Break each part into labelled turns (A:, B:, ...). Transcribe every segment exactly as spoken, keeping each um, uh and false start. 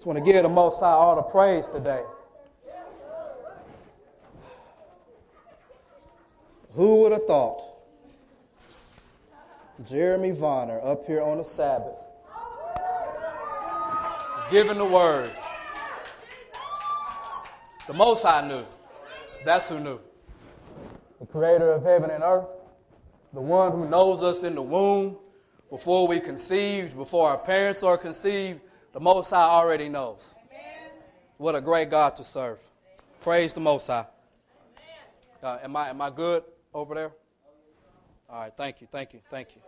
A: Just want to give the Most High all the praise today. Who would have thought Jeremy Vonner up here on the Sabbath giving the word? The Most High knew. That's who knew. The creator of heaven and earth, the one who knows us in the womb before we conceived, before our parents are conceived, the Most High already knows. Amen. What a great God to serve. Praise the Most High. Uh, am I am I good over there? All right, thank you, thank you, thank you.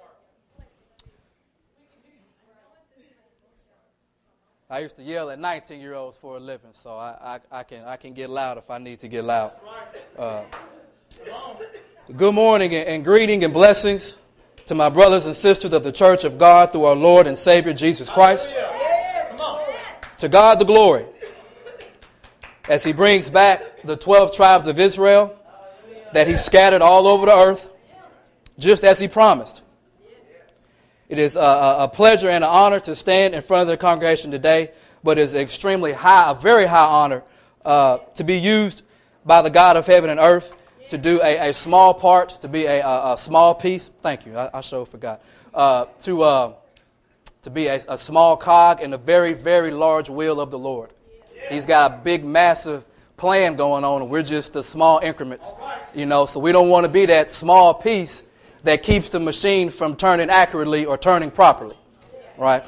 A: I used to yell at nineteen-year-olds for a living, so I, I, I can I can get loud if I need to get loud. Uh, good morning and, and greeting and blessings to my brothers and sisters of the Church of God through our Lord and Savior Jesus Christ. To God the glory as He brings back the twelve tribes of Israel that He scattered all over the earth, just as He promised. It is a, a pleasure and an honor to stand in front of the congregation today, but it is extremely high, a very high honor uh, to be used by the God of heaven and earth to do a, a small part, to be a, a, a small piece. Thank you. I, I sure forgot. Uh, to uh, to be a, a small cog in a very, very large wheel of the Lord. He's got a big, massive plan going on, and we're just the small increments. You know, so we don't want to be that small piece that keeps the machine from turning accurately or turning properly. Right?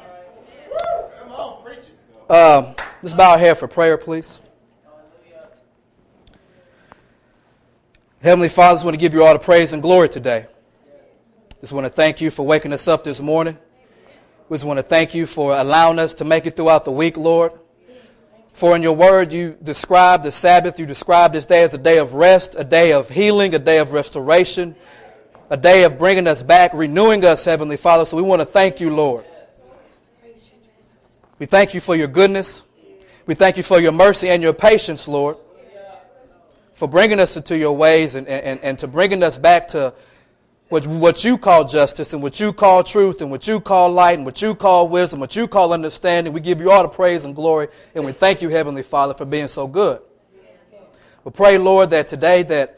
A: Um, let's bow our head for prayer, please. Heavenly Father, I just want to give you all the praise and glory today. Just want to thank you for waking us up this morning. We just want to thank you for allowing us to make it throughout the week, Lord. For in your word, you described the Sabbath, you described this day as a day of rest, a day of healing, a day of restoration, a day of bringing us back, renewing us, Heavenly Father. So we want to thank you, Lord. We thank you for your goodness. We thank you for your mercy and your patience, Lord, for bringing us into your ways and, and, and to bringing us back to what, what you call justice and what you call truth and what you call light and what you call wisdom, what you call understanding. We give you all the praise and glory, and we thank you, Heavenly Father, for being so good. We pray, Lord, that today that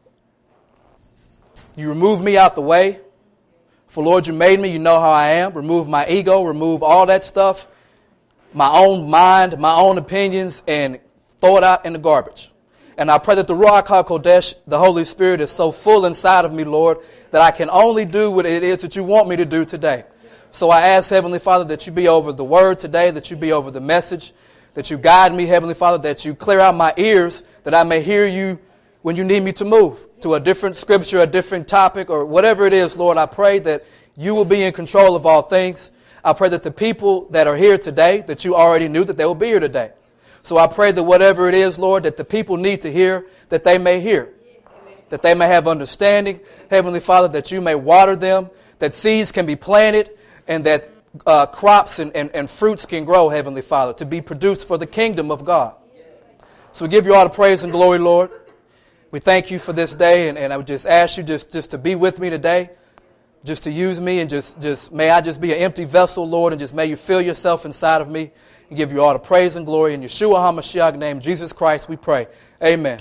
A: you remove me out the way. For, Lord, you made me. You know how I am. Remove my ego. Remove all that stuff, my own mind, my own opinions, and throw it out in the garbage. And I pray that the Ruach HaKodesh, the Holy Spirit, is so full inside of me, Lord, that I can only do what it is that you want me to do today. So I ask, Heavenly Father, that you be over the word today, that you be over the message, that you guide me, Heavenly Father, that you clear out my ears, that I may hear you when you need me to move to a different scripture, a different topic, or whatever it is, Lord. I pray that you will be in control of all things. I pray that the people that are here today, that you already knew that they will be here today. So I pray that whatever it is, Lord, that the people need to hear, that they may hear, that they may have understanding. Heavenly Father, that you may water them, that seeds can be planted, and that uh, crops and, and, and fruits can grow, Heavenly Father, to be produced for the kingdom of God. So we give you all the praise and glory, Lord. We thank you for this day, and, and I would just ask you just, just to be with me today, just to use me, and just, just may I just be an empty vessel, Lord, and just may you fill yourself inside of me and give you all the praise and glory. In Yeshua HaMashiach name, Jesus Christ, we pray. Amen.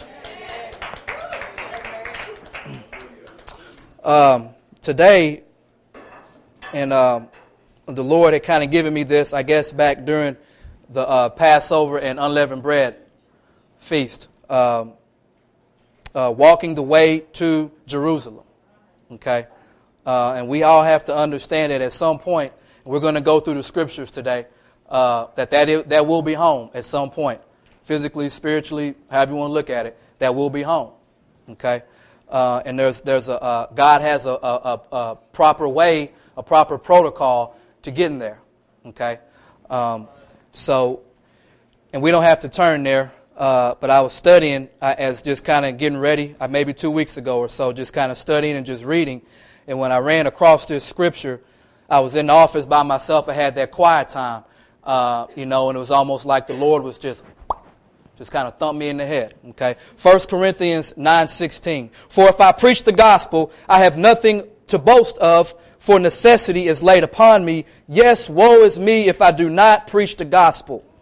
A: Um, today, and um, the Lord had kind of given me this, I guess, back during the uh, Passover and unleavened bread feast. Um, Uh, walking the way to Jerusalem, okay? Uh, and we all have to understand that at some point, we're going to go through the scriptures today, uh, that that, is, that will be home at some point. Physically, spiritually, however you want to look at it, that will be home, okay? Uh, and there's there's a uh, God has a, a, a proper way, a proper protocol to getting there, okay? Um, so, and we don't have to turn there. Uh, but I was studying uh, as just kind of getting ready, uh, maybe two weeks ago or so, just kind of studying and just reading. And when I ran across this scripture, I was in the office by myself. I had that quiet time, uh, you know, and it was almost like the Lord was just, just kind of thumped me in the head. Okay, First Corinthians nine sixteen. For if I preach the gospel, I have nothing to boast of, for necessity is laid upon me. Yes, woe is me if I do not preach the gospel.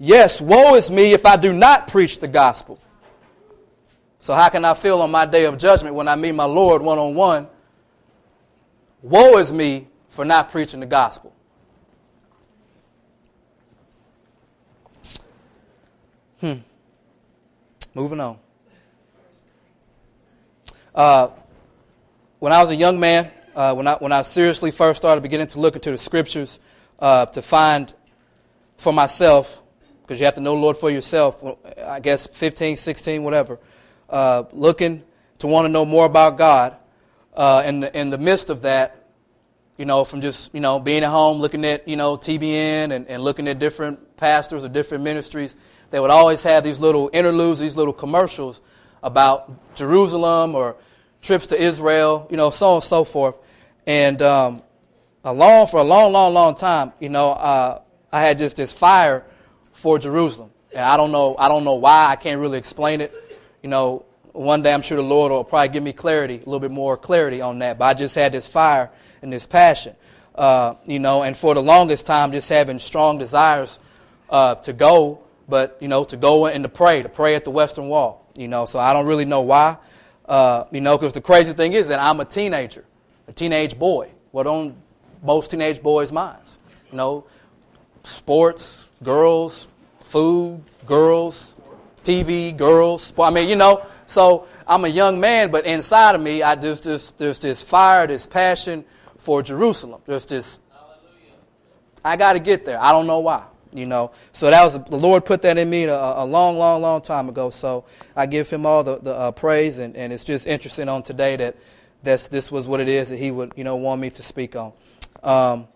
A: Yes, woe is me if I do not preach the gospel. So how can I feel on my day of judgment when I meet my Lord one-on-one? Woe is me for not preaching the gospel. Hmm. Moving on. Uh, when I was a young man, uh, when I when I seriously first started beginning to look into the scriptures uh, to find for myself, because you have to know the Lord for yourself, I guess fifteen, sixteen, whatever, uh, looking to want to know more about God. Uh, in the, in the midst of that, you know, from just, you know, being at home, looking at, you know, T B N and, and looking at different pastors or different ministries, they would always have these little interludes, these little commercials about Jerusalem or trips to Israel, you know, so on and so forth. And um, along for a long, long, long time, you know, uh, I had just this fire for Jerusalem. And I don't know, I don't know why. I can't really explain it. You know, one day I'm sure the Lord will probably give me clarity, a little bit more clarity on that. But I just had this fire and this passion, uh, you know, and for the longest time just having strong desires uh, to go, but, you know, to go and to pray, to pray at the Western Wall, you know. So I don't really know why, uh, you know, because the crazy thing is that I'm a teenager, a teenage boy. What on most teenage boys' minds? You know, sports, girls, food, girls, T V, girls. I mean, you know, so I'm a young man, but inside of me, I just, just there's this fire, this passion for Jerusalem. There's this, I got to get there. I don't know why, you know. So that was, the Lord put that in me a, a long, long, long time ago. So I give him all the, the uh, praise, and, and it's just interesting on today that that's, this was what it is that he would, you know, want me to speak on. Um,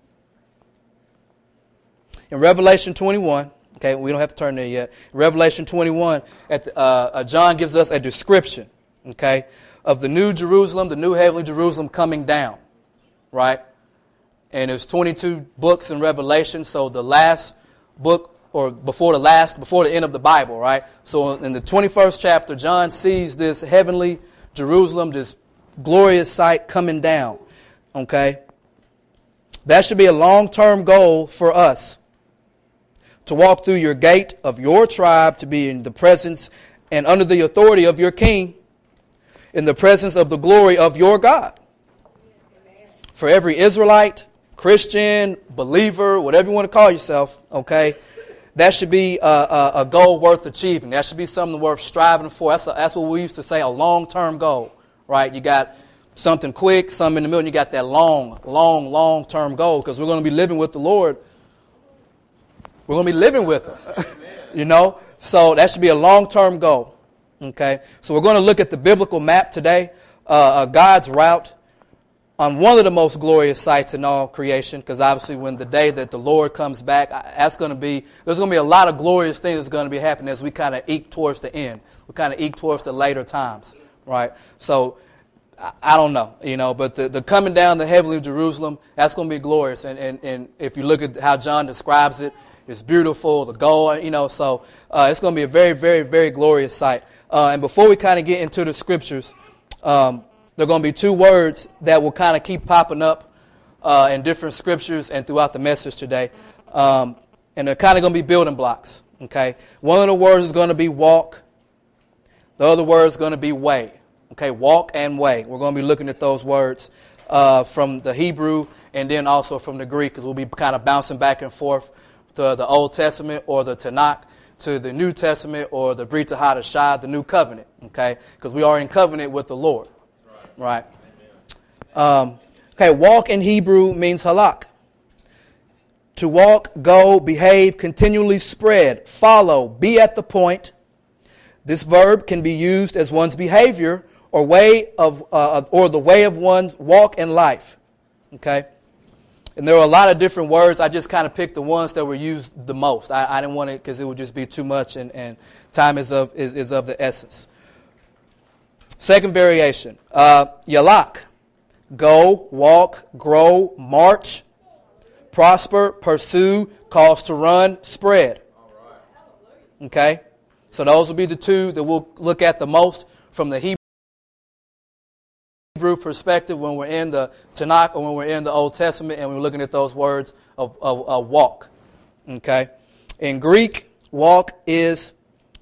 A: in Revelation twenty-one, okay, we don't have to turn there yet. In Revelation twenty-one, at the, uh, uh, John gives us a description, okay, of the new Jerusalem, the new heavenly Jerusalem coming down, right? And there's twenty-two books in Revelation, so the last book, or before the last, before the end of the Bible, right? So in the twenty-first chapter, John sees this heavenly Jerusalem, this glorious sight coming down, okay? That should be a long-term goal for us. To walk through your gate of your tribe, to be in the presence and under the authority of your king, in the presence of the glory of your God. For every Israelite, Christian, believer, whatever you want to call yourself, okay, that should be a, a, a goal worth achieving. That should be something worth striving for. That's, a, that's what we used to say, a long-term goal, right? You got something quick, something in the middle, and you got that long, long, long-term goal, because we're going to be living with the Lord. We're going to be living with him, you know. So that should be a long-term goal, okay. So we're going to look at the biblical map today, uh, uh, God's route on one of the most glorious sights in all creation, because obviously when the day that the Lord comes back, that's going to be, there's going to be a lot of glorious things that's going to be happening as we kind of eke towards the end. We kind of eke towards the later times, right? So I, I don't know, you know, but the, the coming down the heavenly Jerusalem, that's going to be glorious. And, and, and if you look at how John describes it, it's beautiful, the gold, you know, so uh, it's going to be a very, very, very glorious sight. Uh, and before we kind of get into the scriptures, um, there are going to be two words that will kind of keep popping up uh, in different scriptures and throughout the message today. Um, and they're kind of going to be building blocks, okay? One of the words is going to be walk. The other word is going to be way, okay? Walk and way. We're going to be looking at those words uh, from the Hebrew and then also from the Greek, because we'll be kind of bouncing back and forth to the Old Testament or the Tanakh, to the New Testament or the Brit Hadashah, the New Covenant, okay? Because we are in covenant with the Lord, right? Um, okay, walk in Hebrew means halak. To walk, go, behave, continually spread, follow, be at the point. This verb can be used as one's behavior or way of, uh, or the way of one's walk in life, okay? And there are a lot of different words. I just kind of picked the ones that were used the most. I, I didn't want it because it would just be too much, and, and time is of is, is of the essence. Second variation, uh, yalak, go, walk, grow, march, prosper, pursue, cause to run, spread. Okay, so those will be the two that we'll look at the most from the Hebrew Hebrew perspective when we're in the Tanakh or when we're in the Old Testament and we're looking at those words of, of, of walk. Okay, In Greek, walk is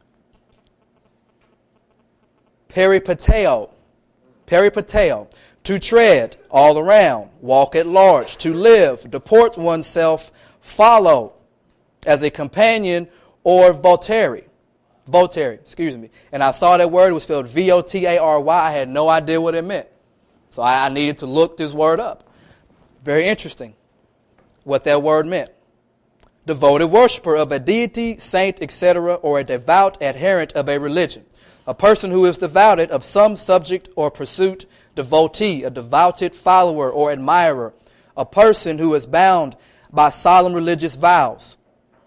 A: peripateo. Peripateo. To tread all around, walk at large, to live, deport oneself, follow, as a companion or votary. Votary, excuse me. And I saw that word, it was spelled V O T A R Y. I had no idea what it meant. So I, I needed to look this word up. Very interesting what that word meant. Devoted worshiper of a deity, saint, et cetera, or a devout adherent of a religion. A person who is devoted of some subject or pursuit, devotee, a devoted follower or admirer. A person who is bound by solemn religious vows.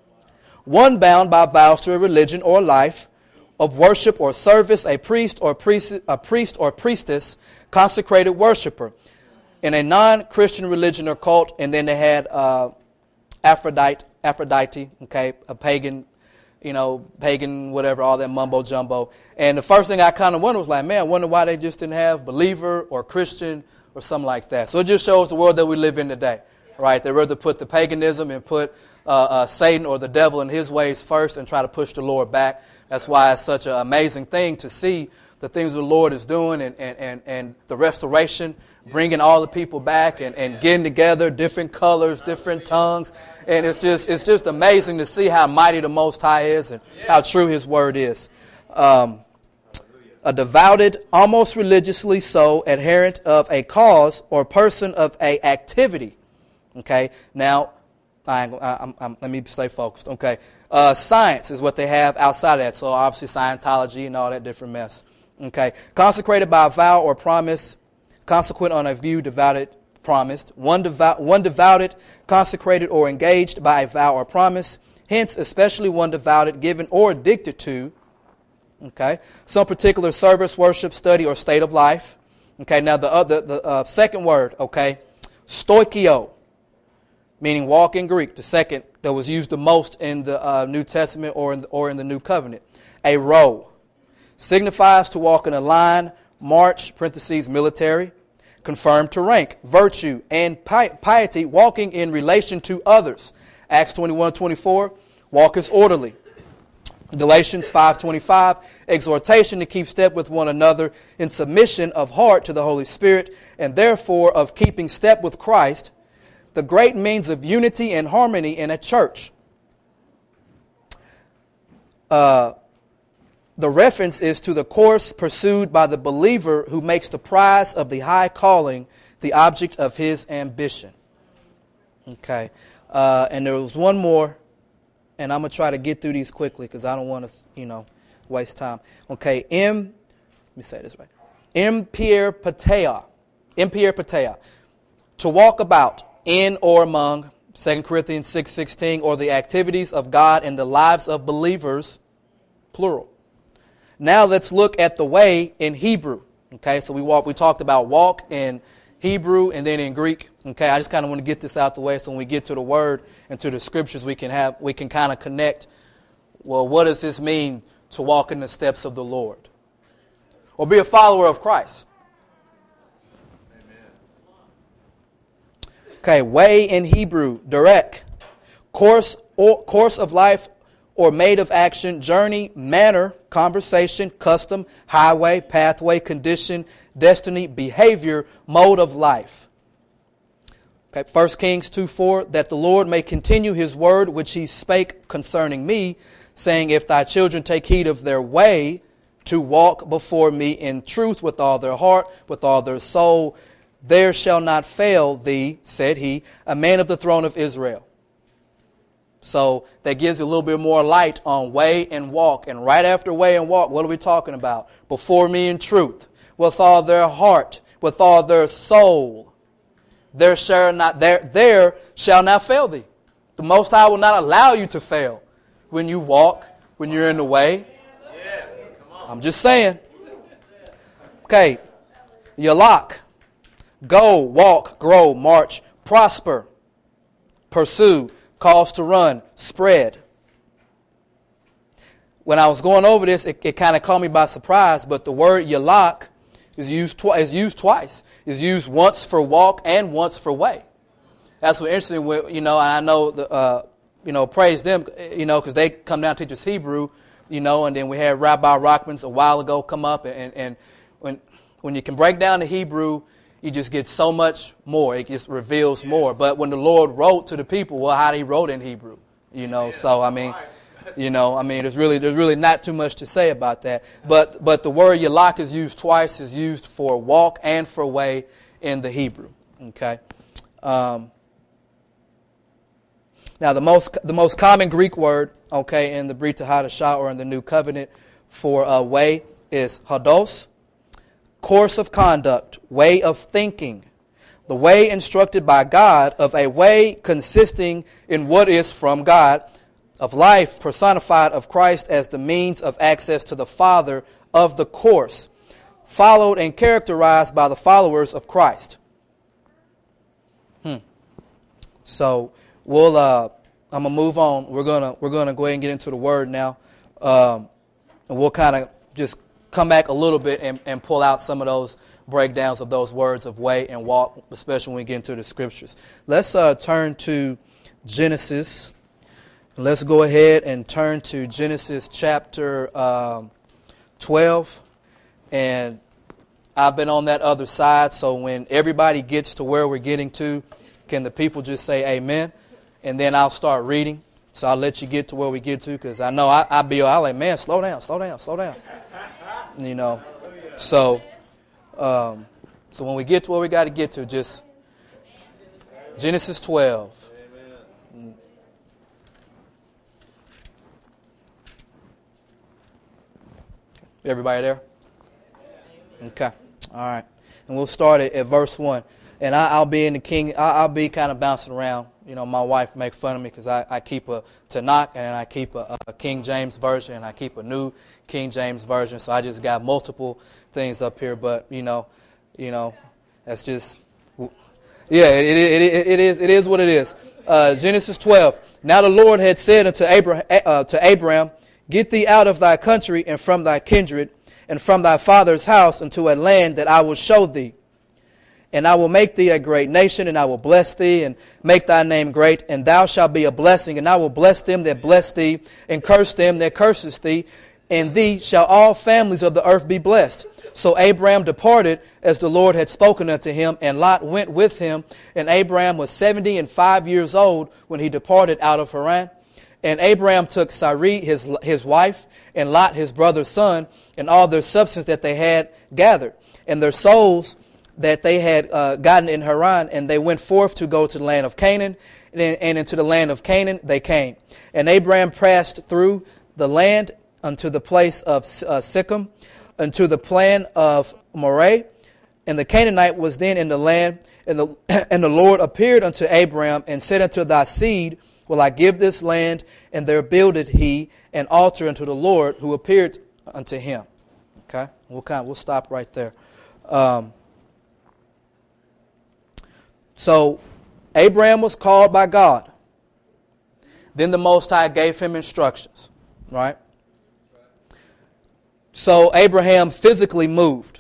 A: One bound by vows to a religion or life of worship or service, a priest or priest, a priest or priestess, consecrated worshiper in a non-Christian religion or cult. And then they had uh, Aphrodite, Aphrodite, okay, a pagan, you know, pagan, whatever, all that mumbo jumbo. And the first thing I kind of wondered was like, man, I wonder why they just didn't have believer or Christian or something like that. So it just shows the world that we live in today, right? They rather put the paganism and put uh, uh, Satan or the devil and his ways first and try to push the Lord back. That's why it's such an amazing thing to see the things the Lord is doing and, and, and, and the restoration, bringing all the people back and, and getting together, different colors, different tongues. And it's just it's just amazing to see how mighty the Most High is and how true His word is. Um, a devoted, almost religiously so, adherent of a cause or person of a activity. Okay, now, I, I, I'm, I'm, let me stay focused. Okay, uh, science is what they have outside of that. So obviously Scientology and all that different mess. Okay, consecrated by a vow or promise, consequent on a view, devoted, promised. One, devout, one devoted, consecrated, or engaged by a vow or promise. Hence, especially one devoted, given, or addicted to. Okay, some particular service, worship, study, or state of life. Okay, now the other, the uh, second word. Okay, stoikio, meaning walk in Greek. The second that was used the most in the uh, New Testament or in the, or in the New Covenant. A row. Signifies to walk in a line, march, parentheses, military, confirmed to rank, virtue, and pi- piety, walking in relation to others. Acts twenty-one twenty-four, walk is orderly. Galatians five twenty-five, exhortation to keep step with one another in submission of heart to the Holy Spirit, and therefore of keeping step with Christ, the great means of unity and harmony in a church. Uh, The reference is to the course pursued by the believer who makes the prize of the high calling the object of his ambition. Okay. Uh, and there was one more, and I'm going to try to get through these quickly because I don't want to, you know, waste time. Okay. M, let me say this right. Impier patea. Impier patea. To walk about in or among, Second Corinthians six sixteen, or the activities of God in the lives of believers, plural. Now let's look at the way in Hebrew. Okay, so we walk. We talked about walk in Hebrew and then in Greek. Okay, I just kind of want to get this out the way so when we get to the word and to the scriptures, we can have we can kind of connect. Well, what does this mean to walk in the steps of the Lord, or be a follower of Christ? Amen. Okay, way in Hebrew, direct, course or course of life, or made of action, journey, manner, conversation, custom, highway, pathway, condition, destiny, behavior, mode of life. Okay, First Kings two four, that the Lord may continue His word which He spake concerning me, saying, if thy children take heed of their way, to walk before me in truth with all their heart, with all their soul, there shall not fail thee, said He, a man of the throne of Israel. So that gives you a little bit more light on way and walk. And right after way and walk, what are we talking about? Before me in truth, with all their heart, with all their soul, there shall not there there shall not fail thee. The Most High will not allow you to fail when you walk, when you're in the way. Yes. I'm just saying. Okay, yalak, go, walk, grow, march, prosper, pursue. Cause to run, spread. When I was going over this, it, it kind of caught me by surprise, but the word yalak is used, twi- is used twice. It's used once for walk and once for way. That's what interesting, you know, and I know the, uh, you know, praise them, you know, because they come down and teach us Hebrew, you know, and then we had Rabbi Rockmans a while ago come up, and, and when when you can break down the Hebrew, you just get so much more. It just reveals more. But when the Lord wrote to the people, well, how did he wrote in Hebrew? You know, so I mean, you know, I mean, there's really there's really not too much to say about that. But but the word yalak is used twice. Is used for walk and for way in the Hebrew. Okay. Um, now the most the most common Greek word, okay, in the Brit Hadashah or in the New Covenant for uh, way is hados, course of conduct, way of thinking, the way instructed by God, of a way consisting in what is from God, of life personified of Christ as the means of access to the Father, of the course, followed and characterized by the followers of Christ. Hmm. So we'll. Uh, I'm gonna move on. We're gonna we're gonna go ahead and get into the word now, um, and we'll kind of just come back a little bit and, and pull out some of those breakdowns of those words of way and walk, especially when we get into the scriptures. Let's uh, turn to Genesis. Let's go ahead and turn to Genesis chapter um, twelve. And I've been on that other side, so when everybody gets to where we're getting to, can the people just say amen? And then I'll start reading. So I'll let you get to where we get to, because I know I, I'll be I'll like, man, slow down, slow down, slow down. You know, so um, so when we get to where we got to get to, just Genesis twelve. Amen. Everybody there? Okay. All right. And we'll start at, at verse one. And I, I'll be in the King. I, I'll be kind of bouncing around. You know, my wife make fun of me because I, I keep a Tanakh and I keep a, a King James version and I keep a new King James version. So I just got multiple things up here. But you know, you know, that's just yeah. It it it, it is it is what it is. Uh, Genesis twelve. Now the Lord had said unto Abraham, uh, to Abram, get thee out of thy country and from thy kindred and from thy father's house unto a land that I will show thee. And I will make thee a great nation, and I will bless thee, and make thy name great, and thou shalt be a blessing. And I will bless them that bless thee, and curse them that curses thee. And thee shall all families of the earth be blessed. So Abram departed, as the Lord had spoken unto him, and Lot went with him. And Abram was seventy and five years old when he departed out of Haran. And Abram took Sarai his his wife, and Lot his brother's son, and all their substance that they had gathered, and their souls that they had uh, gotten in Haran, and they went forth to go to the land of Canaan, and, and into the land of Canaan they came. And Abram passed through the land unto the place of uh, Sichem, unto the plain of Moreh, and the Canaanite was then in the land, and the and the Lord appeared unto Abram and said unto thy seed will I give this land, and there builded he an altar unto the Lord who appeared unto him. Okay, we'll kind of, we'll stop right there. Um, So, Abraham was called by God. Then the Most High gave him instructions, right? So, Abraham physically moved.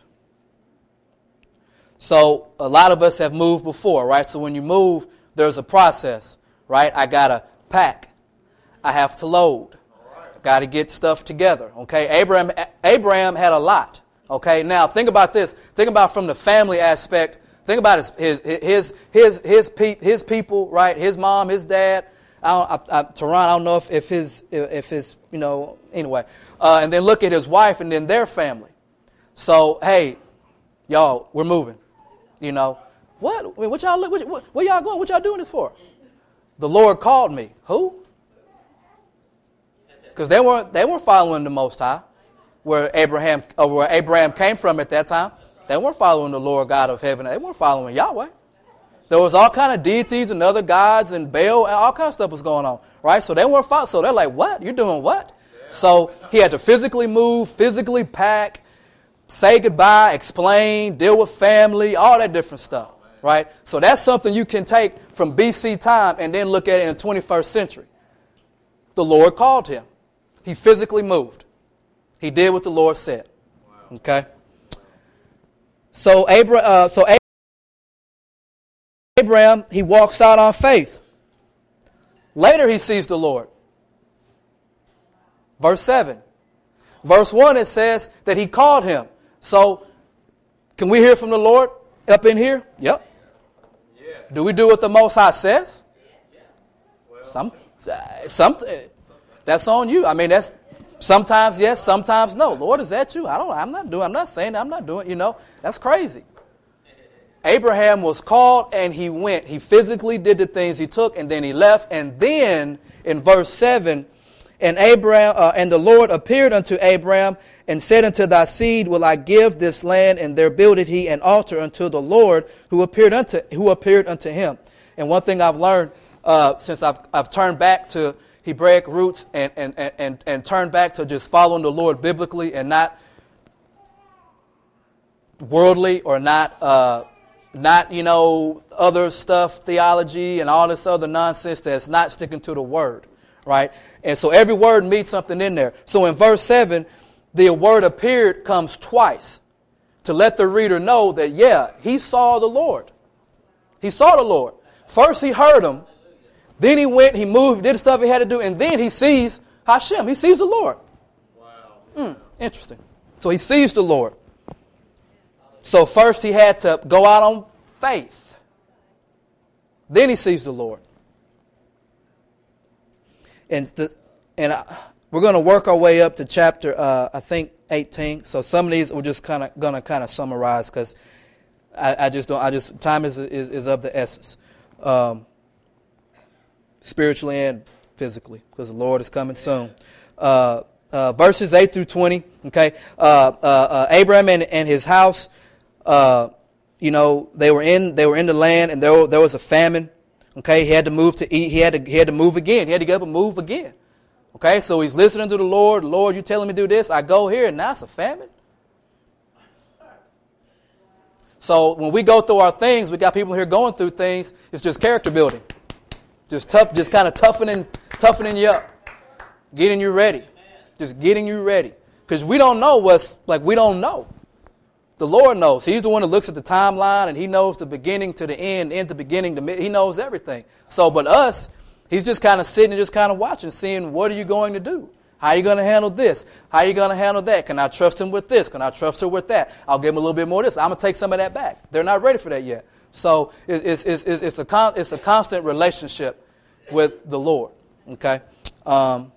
A: So, a lot of us have moved before, right? So, when you move, there's a process, right? I got to pack. I have to load. Got to get stuff together, okay? Abraham, Abraham had a lot, okay? Now, think about this. Think about from the family aspect. Think about his his his his his, pe- his people, right? His mom, his dad. I don't, I, I, Tehran, I don't know if, if his if his you know anyway. Uh, and then look at his wife and then their family. So hey, y'all, we're moving. You know what? What y'all what, what, where y'all going? What y'all doing this for? The Lord called me. Who? Because they weren't they weren't following the Most High, where Abraham uh, where Abraham came from at that time. They weren't following the Lord God of heaven. They weren't following Yahweh. There was all kind of deities and other gods and Baal and all kind of stuff was going on, right? So they weren't following. So they're like, what? You're doing what? Yeah. So he had to physically move, physically pack, say goodbye, explain, deal with family, all that different stuff, right? So that's something you can take from B C time and then look at it in the twenty-first century. The Lord called him. He physically moved. He did what the Lord said. Wow. Okay? So Abraham, uh, so Abraham, he walks out on faith. Later he sees the Lord. Verse seven. Verse one, it says that he called him. So, can we hear from the Lord up in here? Yep. Yes. Do we do what the Most High says? Yes. Well, some, some, that's on you. I mean, that's sometimes yes, sometimes no. Lord, is that you? I don't. I'm not doing. I'm not saying that. I'm not doing. You know, that's crazy. Abraham was called and he went. He physically did the things he took, and then he left. And then in verse seven. And Abraham uh, and the Lord appeared unto Abraham and said, unto thy seed will I give this land, and there builded he an altar unto the Lord who appeared unto who appeared unto him. And one thing I've learned uh, since I've I've turned back to Hebraic roots and and, and, and and turned back to just following the Lord biblically and not worldly or not uh, not you know other stuff, theology and all this other nonsense that's not sticking to the word. Right? And so every word means something in there. So in verse seven, the word appeared comes twice to let the reader know that, yeah, he saw the Lord. He saw the Lord. First he heard him. Then he went, he moved, did the stuff he had to do. And then he sees Hashem. He sees the Lord. Wow. Mm, interesting. So he sees the Lord. So first he had to go out on faith. Then he sees the Lord. And the, and I, we're going to work our way up to chapter, uh, I think, eighteen. So some of these we're just kind of going to kind of summarize because I, I just don't. I just time is is, is of the essence, um, spiritually and physically, because the Lord is coming soon. Uh, uh, verses eight through twenty. Okay, uh, uh, uh, Abraham and, and his house. Uh, you know, they were in they were in the land, and there there was a famine. Okay, he had to move to eat. He had to he had to move again. He had to get up and move again. Okay, so he's listening to the Lord. Lord, you telling me to do this? I go here, and now it's a famine. So when we go through our things, we got people here going through things. It's just character building, just tough, just kind of toughening, toughening you up, getting you ready, just getting you ready. Because we don't know what's like. We don't know. The Lord knows. He's the one that looks at the timeline, and he knows the beginning to the end, end to beginning to mid. He knows everything. So, but us, he's just kind of sitting and just kind of watching, seeing what are you going to do? How are you going to handle this? How are you going to handle that? Can I trust him with this? Can I trust her with that? I'll give him a little bit more of this. I'm going to take some of that back. They're not ready for that yet. So it's, it's, it's, it's, a, con, it's a constant relationship with the Lord. Okay? Um,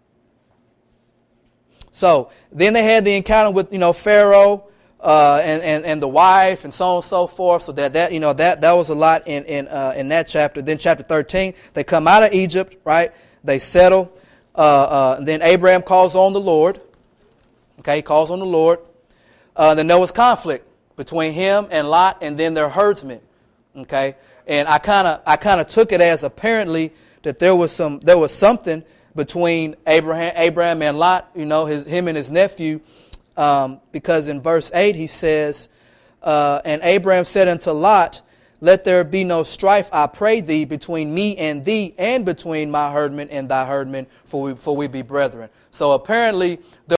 A: so then they had the encounter with, you know, Pharaoh. Uh, and, and, and the wife and so on and so forth. So that, that you know that, that was a lot in in uh, in that chapter. Then chapter thirteen, they come out of Egypt, right? They settle. Uh, uh, and then Abraham calls on the Lord. Okay, he calls on the Lord. Uh, then there was conflict between him and Lot, and then their herdsmen. Okay, and I kind of I kind of took it as apparently that there was some there was something between Abraham Abraham and Lot. You know, his him and his nephew. Um, because in verse eight he says, uh, and Abraham said unto Lot, let there be no strife, I pray thee, between me and thee, and between my herdmen and thy herdmen, for we, for we be brethren. So apparently, the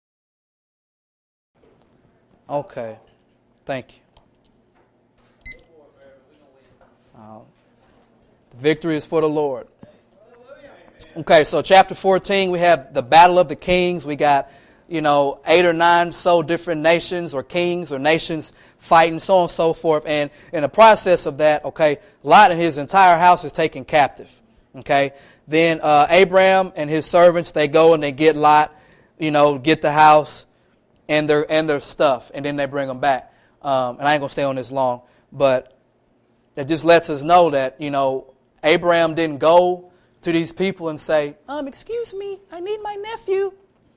A: okay, thank you. Uh, the victory is for the Lord. Okay, so chapter fourteen, we have the battle of the kings. We got, you know, eight or nine so different nations or kings or nations fighting, so on and so forth. And in the process of that, okay, Lot and his entire house is taken captive. Okay, then uh, Abraham and his servants, they go and they get Lot, you know, get the house and their and their stuff, and then they bring them back. Um, and I ain't gonna stay on this long, but it just lets us know that, you know, Abraham didn't go to these people and say, um, excuse me, I need my nephew.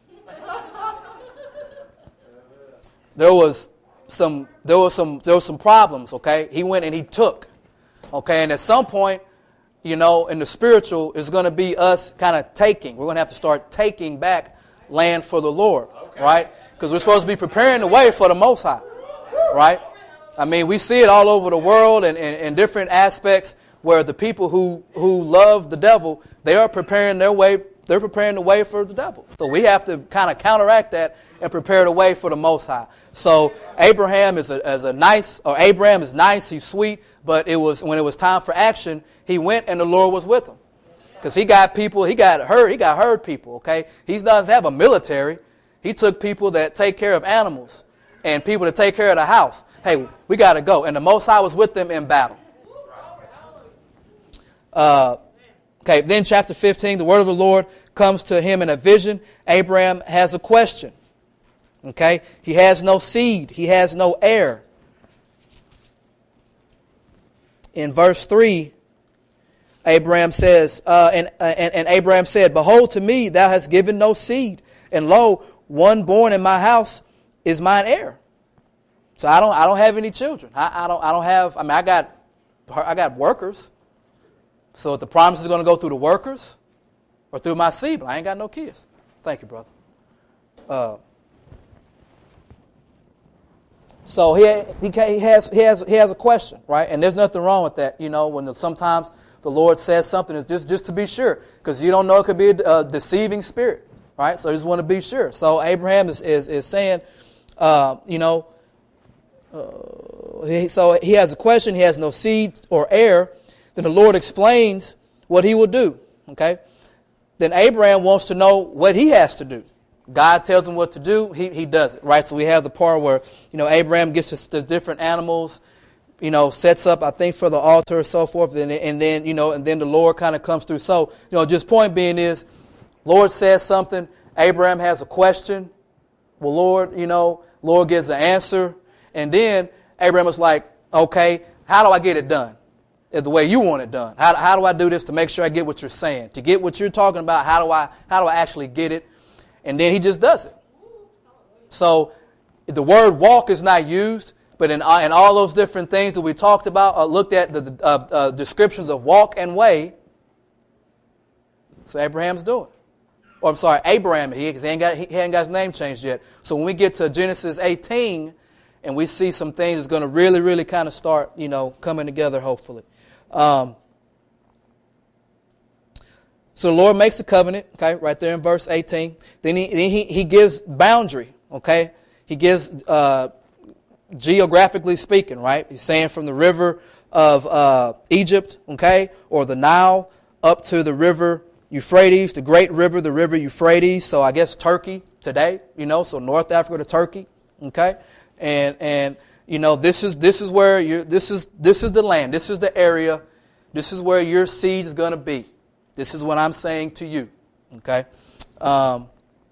A: There was some there was some there was some problems, okay? He went and he took. Okay, and at some point, you know, in the spiritual, it's going to be us kind of taking. We're going to have to start taking back land for the Lord, okay, right? Because we're supposed to be preparing the way for the Most High, right? I mean, we see it all over the world and in different aspects where the people who, who love the devil, they are preparing their way. They're preparing the way for the devil. So we have to kind of counteract that and prepare the way for the Most High. So Abraham is a, as a nice, or Abraham is nice, he's sweet, but it was when it was time for action, he went and the Lord was with him. Because he got people, he got herd, he got herd people, okay? He doesn't have a military. He took people that take care of animals and people that take care of the house. Hey, we got to go. And the Most High was with them in battle. Uh, okay, then chapter fifteen, the word of the Lord comes to him in a vision. Abraham has a question. Okay, he has no seed. He has no heir. In verse three, Abraham says, uh, and, uh, and, and Abraham said, behold, to me thou hast given no seed, and lo, one born in my house is mine heir. So I don't, I don't have any children. I, I don't, I don't have. I mean, I got, I got workers. So if the promise is going to go through the workers or through my seed, but I ain't got no kids. Thank you, brother. Uh, so he he he has he has he has a question, right? And there's nothing wrong with that, you know. When the, sometimes the Lord says something, it's just just to be sure, because you don't know, it could be a, a deceiving spirit, right? So you just want to be sure. So Abraham is is, is saying, uh, you know, uh, he, so he has a question. He has no seed or heir. Then the Lord explains what he will do. Okay. Then Abraham wants to know what he has to do. God tells him what to do. He he does it. Right. So we have the part where, you know, Abraham gets to the different animals, you know, sets up, I think, for the altar and so forth. And, and then, you know, and then the Lord kind of comes through. So, you know, just point being is, Lord says something. Abraham has a question. Well, Lord, you know, Lord gives an answer. And then Abraham was like, okay, how do I get it done? The way you want it done. How, how do I do this to make sure I get what you're saying? To get what you're talking about, how do I how do I actually get it? And then he just does it. So the word walk is not used, but in, in all those different things that we talked about, uh, looked at the uh, uh, descriptions of walk and way. So Abraham's doing. Or I'm sorry, Abraham, he, he, ain't got, he ain't got his name changed yet. So when we get to Genesis eighteen, and we see some things that's going to really, really kind of start, you know, coming together, hopefully. Um, so the Lord makes a covenant, okay, right there in verse eighteen. Then he then he, he gives boundary, okay. He gives, uh, geographically speaking, right. He's saying from the river of uh, Egypt, okay, or the Nile up to the river Euphrates, the great river, the river Euphrates. So I guess Turkey today, you know, so North Africa to Turkey, okay. And and you know, this is this is where you this is this is the land, this is the area, this is where your seed is going to be. This is what I'm saying to you. Okay. Um,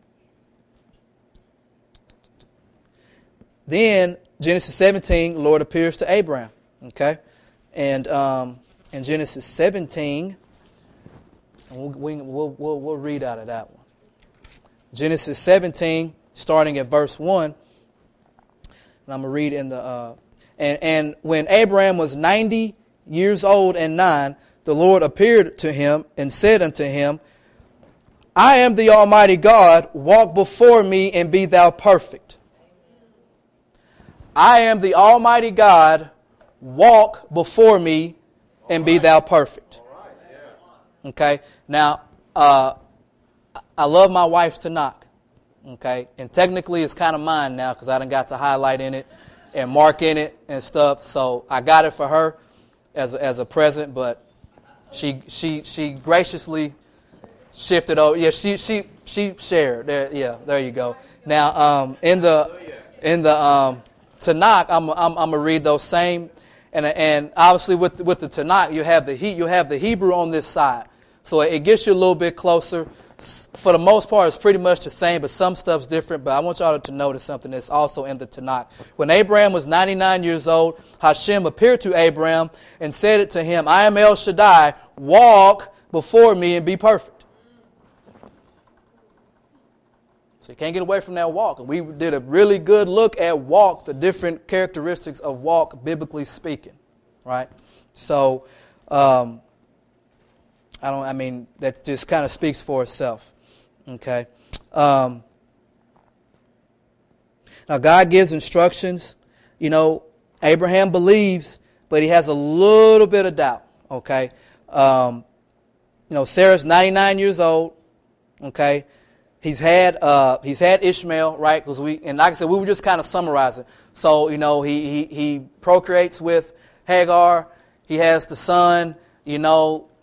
A: then Genesis seventeen, the Lord appears to Abraham. Okay, and um, in Genesis seventeen, we'll, we'll we'll we'll read out of that one. Genesis seventeen, starting at verse one. And I'm going to read in the, uh, and, and when Abraham was ninety years old and nine, the Lord appeared to him and said unto him, I am the Almighty God, walk before me and be thou perfect. I am the Almighty God, walk before me and be thou perfect. Okay, now, uh, I love my wife Tanakh. Okay, and technically it's kind of mine now because I done got to highlight in it and mark in it and stuff. So I got it for her as a, as a present, but she she she graciously shifted over. Yeah, she she she shared. There, yeah, there you go. Now, um, in the in the um, Tanakh, I'm I'm, I'm gonna read those same, and and obviously with with the Tanakh, you have the he you have the Hebrew on this side, so it gets you a little bit closer. For the most part, it's pretty much the same, but some stuff's different. But I want y'all to notice something that's also in the Tanakh. When Abraham was ninety-nine years old, Hashem appeared to Abraham and said it to him, I am El Shaddai, walk before me and be perfect. So you can't get away from that walk. And we did a really good look at walk, the different characteristics of walk, biblically speaking, right? So, um, I don't. I mean, that just kind of speaks for itself. Okay. Um, now, God gives instructions. You know, Abraham believes, but he has a little bit of doubt. Okay. Um, you know, Sarah's ninety-nine years old. Okay. He's had uh, he's had Ishmael, right? Because we and like I said, we were just kind of summarizing. So you know, he he he procreates with Hagar. He has the son. You know.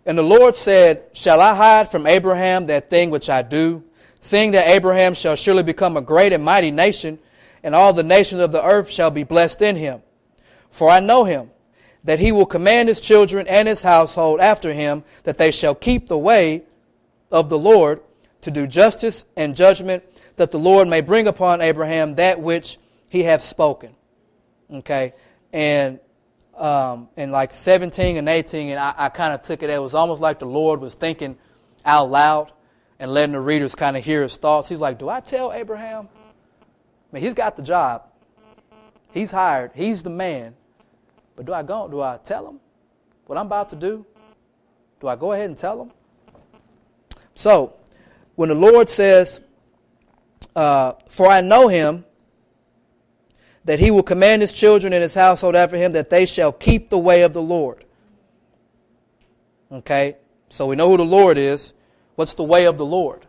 A: And the Lord said, shall I hide from Abraham that thing which I do, seeing that Abraham shall surely become a great and mighty nation, and all the nations of the earth shall be blessed in him? For I know him, that he will command his children and his household after him, that they shall keep the way of the Lord, to do justice and judgment, that the Lord may bring upon Abraham that which he hath spoken. Okay, and um, in like seventeen and eighteen, and I, I kind of took it, it was almost like the Lord was thinking out loud and letting the readers kind of hear his thoughts. He's like, do I tell Abraham? I mean, he's got the job. He's hired. He's the man. But do I go? Do I tell him what I'm about to do? Do I go ahead and tell him? So, when the Lord says, uh, for I know him, that he will command his children and his household after him, that they shall keep the way of the Lord. Okay, so we know who the Lord is. What's the way of the Lord?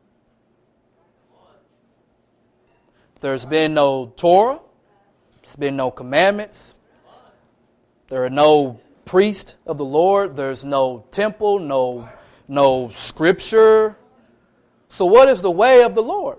A: There's been no Torah. There's been no commandments. There are no priests of the Lord. There's no temple, no, no scripture. So what is the way of the Lord?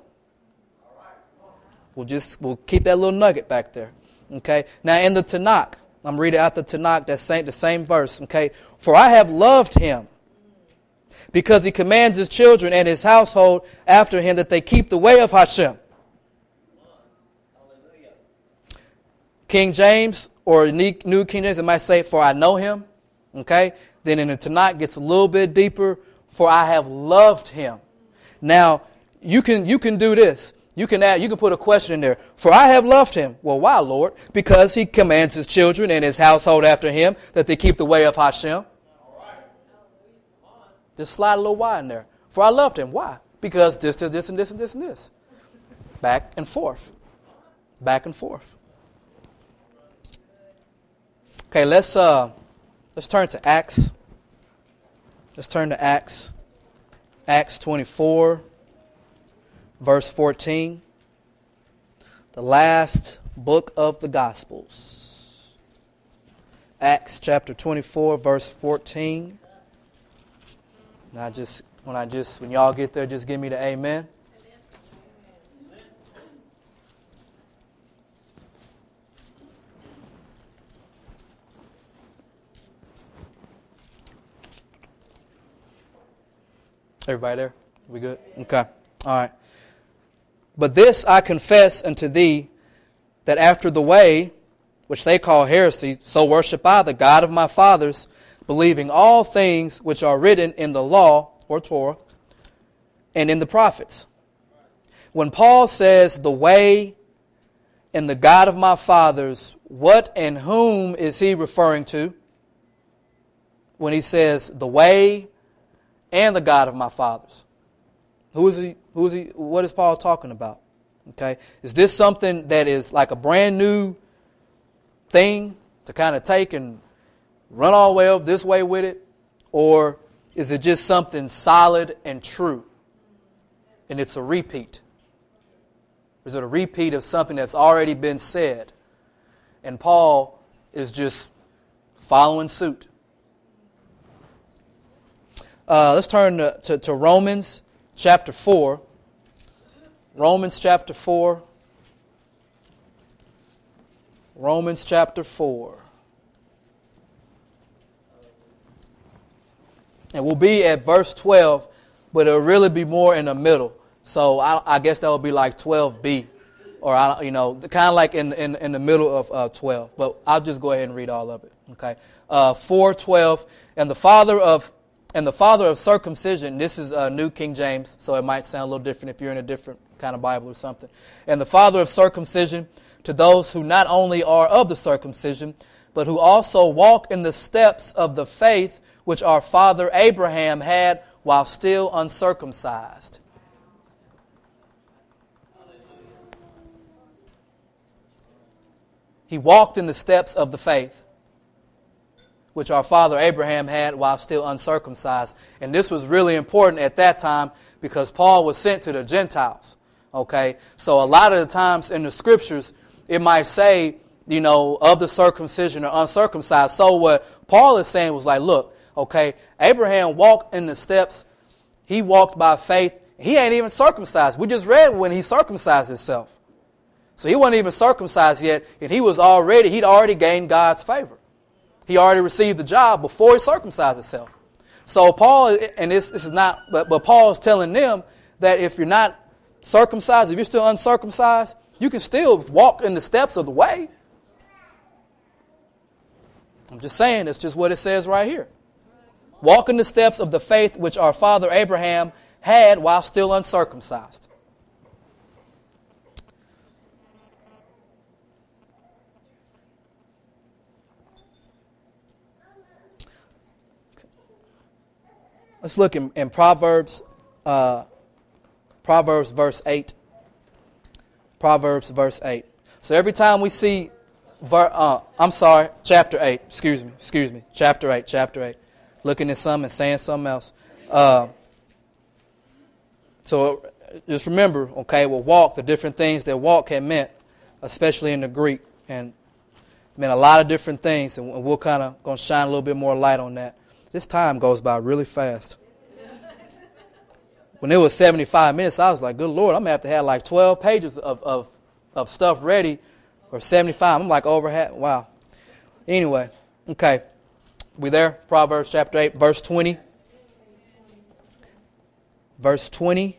A: We'll just we'll keep that little nugget back there. Okay. Now in the Tanakh, I'm reading out the Tanakh, that same the same verse. Okay. For I have loved him, because he commands his children and his household after him, that they keep the way of Hashem. King James or New King James, it might say, for I know him. Okay. Then in the Tanakh, gets a little bit deeper. For I have loved him. Now you can you can do this. You can add, you can put a question in there. For I have loved him. Well, why, Lord? Because he commands his children and his household after him that they keep the way of Hashem. Just slide a little why in there. For I loved him. Why? Because this, this, this, and this, and this, and this. Back and forth. Back and forth. Okay, let's uh, let's turn to Acts. Let's turn to Acts. Acts twenty-four. Verse fourteen, the last book of the Gospels. Acts chapter twenty-four, verse fourteen. And I just, when I just, when y'all get there, just give me the amen. Everybody there? We good? Okay. All right. But this I confess unto thee, that after the way, which they call heresy, so worship I the God of my fathers, believing all things which are written in the law, or Torah, and in the prophets. When Paul says the way and the God of my fathers, what and whom is he referring to? When he says the way and the God of my fathers. Who is he? Who is he? What is Paul talking about? Okay, is this something that is like a brand new thing to kind of take and run all the way up this way with it, or is it just something solid and true, and it's a repeat? Is it a repeat of something that's already been said, and Paul is just following suit? Uh, let's turn to, to, to Romans. Chapter four, Romans chapter four, Romans chapter four. And we'll be at verse twelve, but it'll really be more in the middle. So I, I guess that will be like twelve b, or I, you know, kind of like in, in in the middle of uh, twelve. But I'll just go ahead and read all of it. Okay, uh, four twelve, and the father of And the father of circumcision, this is uh, New King James, so it might sound a little different if you're in a different kind of Bible or something. And the father of circumcision to those who not only are of the circumcision, but who also walk in the steps of the faith which our father Abraham had while still uncircumcised. He walked in the steps of the faith which our father Abraham had while still uncircumcised. And this was really important at that time because Paul was sent to the Gentiles. Okay, so a lot of the times in the scriptures, it might say, you know, of the circumcision or uncircumcised. So what Paul is saying was like, look, Okay? Abraham walked in the steps. He walked by faith. He ain't even circumcised. We just read when he circumcised himself. So he wasn't even circumcised yet, and he was already, he'd already gained God's favor. He already received the job before he circumcised himself. So Paul, and this, this is not, but, but Paul is telling them that if you're not circumcised, if you're still uncircumcised, you can still walk in the steps of the way. I'm just saying, it's just what it says right here. Walk in the steps of the faith which our father Abraham had while still uncircumcised. Let's look in, in Proverbs, uh, Proverbs verse eight. Proverbs verse eight. So every time we see, ver, uh, I'm sorry, chapter eight. Excuse me, excuse me, chapter eight, chapter eight. Looking at something and saying something else. Uh, so just remember, okay, well, walk, the different things that walk had meant, especially in the Greek, and meant a lot of different things, and we'll kind of going to shine a little bit more light on that. This time goes by really fast. When it was seventy-five minutes, I was like, good Lord, I'm going to have to have like twelve pages of, of, of stuff ready for seventy-five. I'm like over half. Wow. Anyway, okay. We there? Proverbs chapter eight, verse twenty. Verse twenty.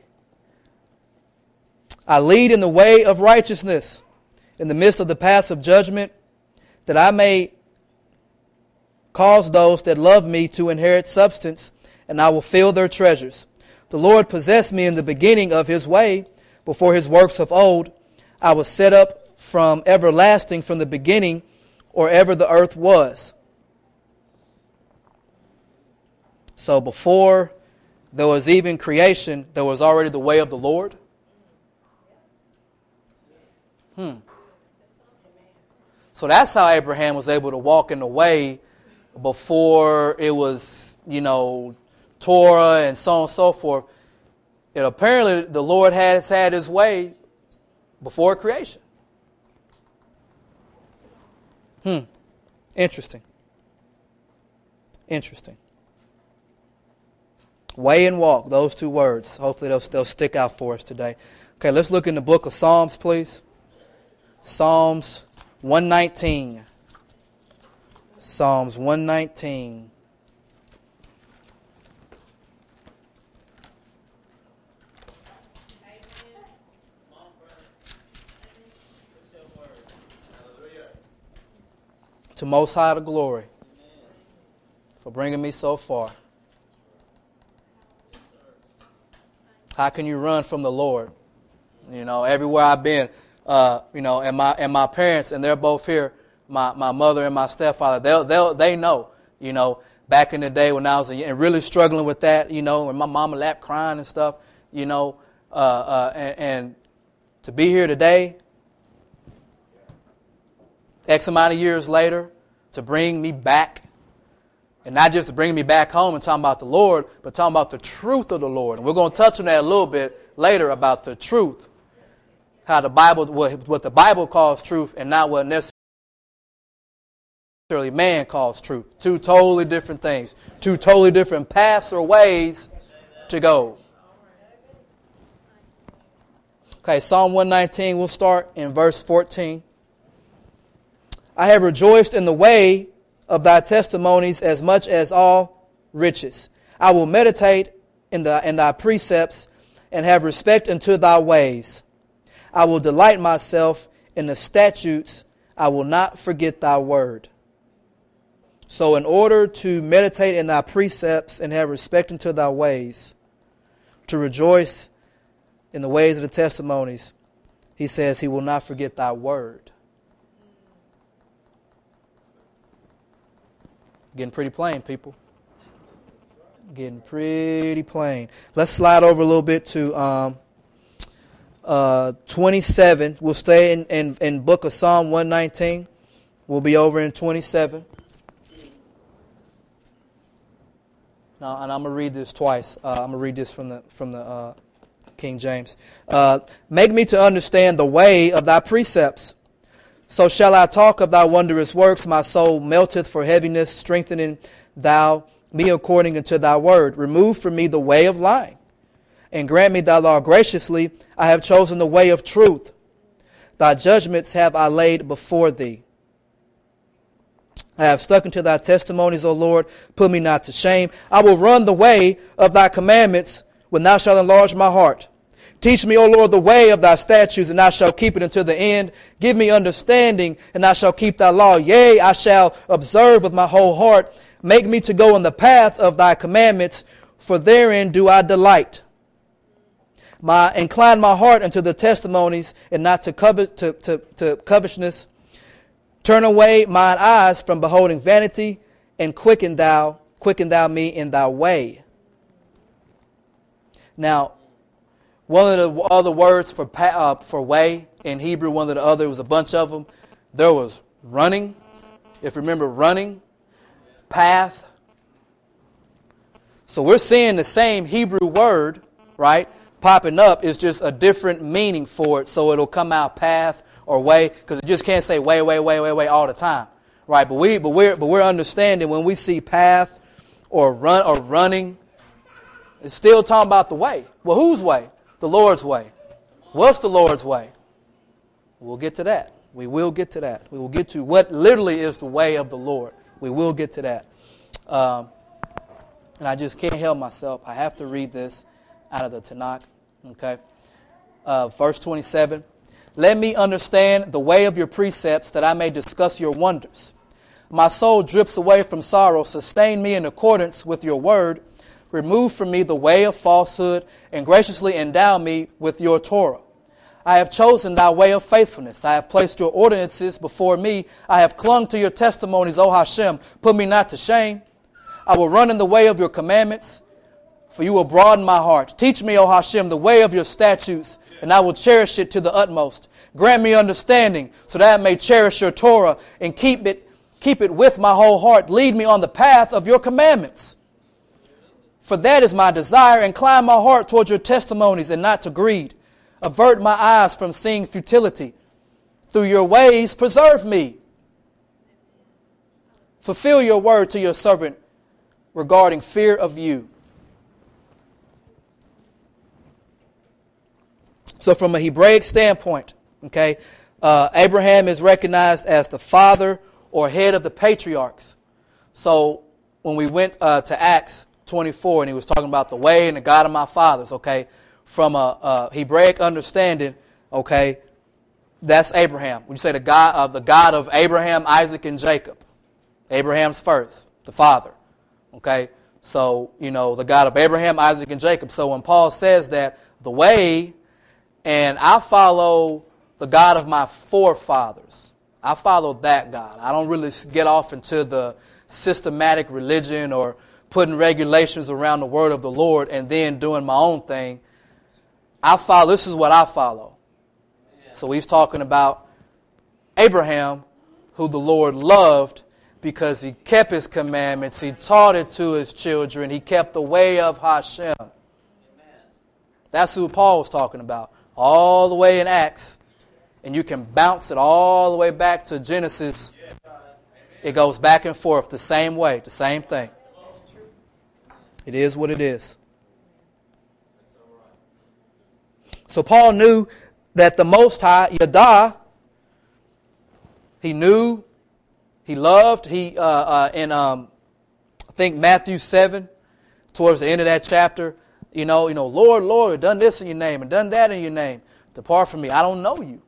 A: I lead in the way of righteousness, in the midst of the paths of judgment, that I may cause those that love me to inherit substance, and I will fill their treasures. The Lord possessed me in the beginning of his way, before his works of old. I was set up from everlasting, from the beginning, or ever the earth was. So before there was even creation, there was already the way of the Lord. Hmm. So that's how Abraham was able to walk in the way before it was, you know, Torah and so on and so forth. And apparently the Lord has had his way before creation. Hmm. Interesting. Interesting. Way and walk, those two words. Hopefully they'll, they'll stick out for us today. Okay, let's look in the book of Psalms, please. Psalms one nineteen. Psalms one nineteen. To Most High the glory for bringing me so far. How can you run from the Lord? You know, everywhere I've been, uh, you know, and my and my parents, and they're both here, my, my mother and my stepfather, they'll, they'll, they know, you know, back in the day when I was a, and really struggling with that, you know, and my mama lap crying and stuff, you know, uh, uh, and, and to be here today, X amount of years later, to bring me back, and not just to bring me back home and talking about the Lord, but talking about the truth of the Lord. And we're going to touch on that a little bit later about the truth, how the Bible, what, what the Bible calls truth, and not what necessarily man calls truth. Two totally different things, two totally different paths or ways to go. Okay, Psalm one nineteen, we'll start in verse fourteen. I have rejoiced in the way of thy testimonies as much as all riches. I will meditate in, the, in thy precepts and have respect unto thy ways. I will delight myself in the statutes. I will not forget thy word. So in order to meditate in thy precepts and have respect unto thy ways, to rejoice in the ways of the testimonies, he says he will not forget thy word. Getting pretty plain, people. Getting pretty plain. Let's slide over a little bit to um, uh, twenty-seven. We'll stay in, in, in book of Psalm one nineteen. We'll be over in twenty-seven. Now, and I'm going to read this twice. Uh, I'm going to read this from the from the uh, King James. Uh, Make me to understand the way of thy precepts. So shall I talk of thy wondrous works. My soul melteth for heaviness, strengthening thou me according unto thy word. Remove from me the way of lying, and grant me thy law graciously. I have chosen the way of truth. Thy judgments have I laid before thee. I have stuck unto thy testimonies, O Lord. Put me not to shame. I will run the way of thy commandments when thou shalt enlarge my heart. Teach me, O Lord, the way of thy statutes, and I shall keep it unto the end. Give me understanding, and I shall keep thy law. Yea, I shall observe with my whole heart. Make me to go in the path of thy commandments, for therein do I delight. My incline my heart unto the testimonies, and not to, covet, to, to, to covetousness. Turn away mine eyes from beholding vanity, and quicken thou, quicken thou me in thy way. Now, one of the other words for uh, for way in Hebrew, one of the other, was a bunch of them. There was running, if you remember, running, path. So we're seeing the same Hebrew word, right, popping up. It's just a different meaning for it. So it'll come out path or way, because it just can't say way, way, way, way, way all the time, right? But we, but we're, but we're understanding when we see path or run or running, it's still talking about the way. Well, whose way? The Lord's way. What's the Lord's way? We'll get to that. We will get to that. We will get to what literally is the way of the Lord. We will get to that. Um, and I just can't help myself. I have to read this out of the Tanakh. Okay. Uh, verse twenty-seven. Let me understand the way of your precepts, that I may discuss your wonders. My soul drips away from sorrow. Sustain me in accordance with your word. Remove from me the way of falsehood, and graciously endow me with your Torah. I have chosen thy way of faithfulness. I have placed your ordinances before me. I have clung to your testimonies, O Hashem. Put me not to shame. I will run in the way of your commandments, for you will broaden my heart. Teach me, O Hashem, the way of your statutes, and I will cherish it to the utmost. Grant me understanding, so that I may cherish your Torah and keep it, keep it with my whole heart. Lead me on the path of your commandments. For that is my desire. Incline my heart towards your testimonies and not to greed. Avert my eyes from seeing futility. Through your ways, preserve me. Fulfill your word to your servant regarding fear of you. So from a Hebraic standpoint, okay, uh, Abraham is recognized as the father or head of the patriarchs. So when we went uh, to Acts twenty-four, and he was talking about the way and the God of my fathers, okay, from a, a Hebraic understanding, okay, that's Abraham. When you say the God of the God of Abraham, Isaac, and Jacob, Abraham's first, the father, okay. So you know the God of Abraham, Isaac, and Jacob. So when Paul says that the way, and I follow the God of my forefathers, I follow that God. I don't really get off into the systematic religion or putting regulations around the word of the Lord and then doing my own thing. I follow, this is what I follow. So he's talking about Abraham, who the Lord loved because he kept his commandments. He taught it to his children. He kept the way of Hashem. That's who Paul was talking about. All the way in Acts. And you can bounce it all the way back to Genesis. It goes back and forth the same way, the same thing. It is what it is. So Paul knew that the Most High, Yada, he knew, he loved, he uh, uh, in um, I think Matthew seven, towards the end of that chapter, you know, you know, Lord, Lord, done this in your name and done that in your name. Depart from me, I don't know you.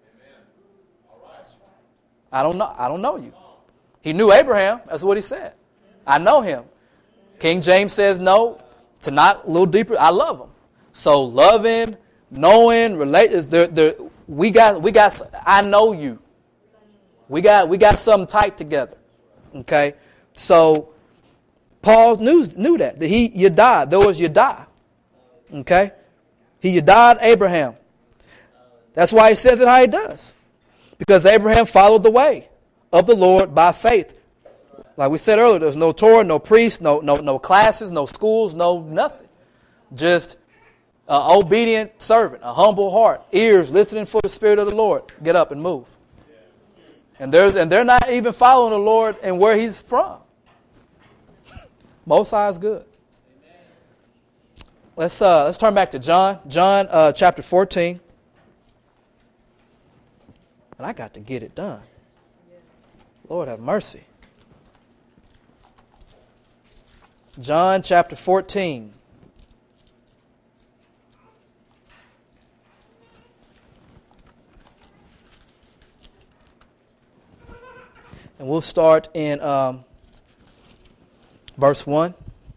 A: I don't know. I don't know you. He knew Abraham. That's what he said. I know him. King James says no. To not a little deeper, I love him. So loving, knowing, relate. They're, they're, we got. We got. I know you. We got. We got something tight together. Okay. So Paul knew knew that that he Yada. There was Yada. Okay. He Yada'd Abraham. That's why he says it how he does. Because Abraham followed the way of the Lord by faith. Like we said earlier, there's no Torah, no priest, no no no classes, no schools, no nothing. Just an obedient servant, a humble heart, ears listening for the Spirit of the Lord. Get up and move. And they're, and they're not even following the Lord and where he's from. Most High is good. Let's uh, let's turn back to John. John uh, chapter fourteen. And I got to get it done. Lord have mercy. John chapter fourteen. And we'll start in um, verse one.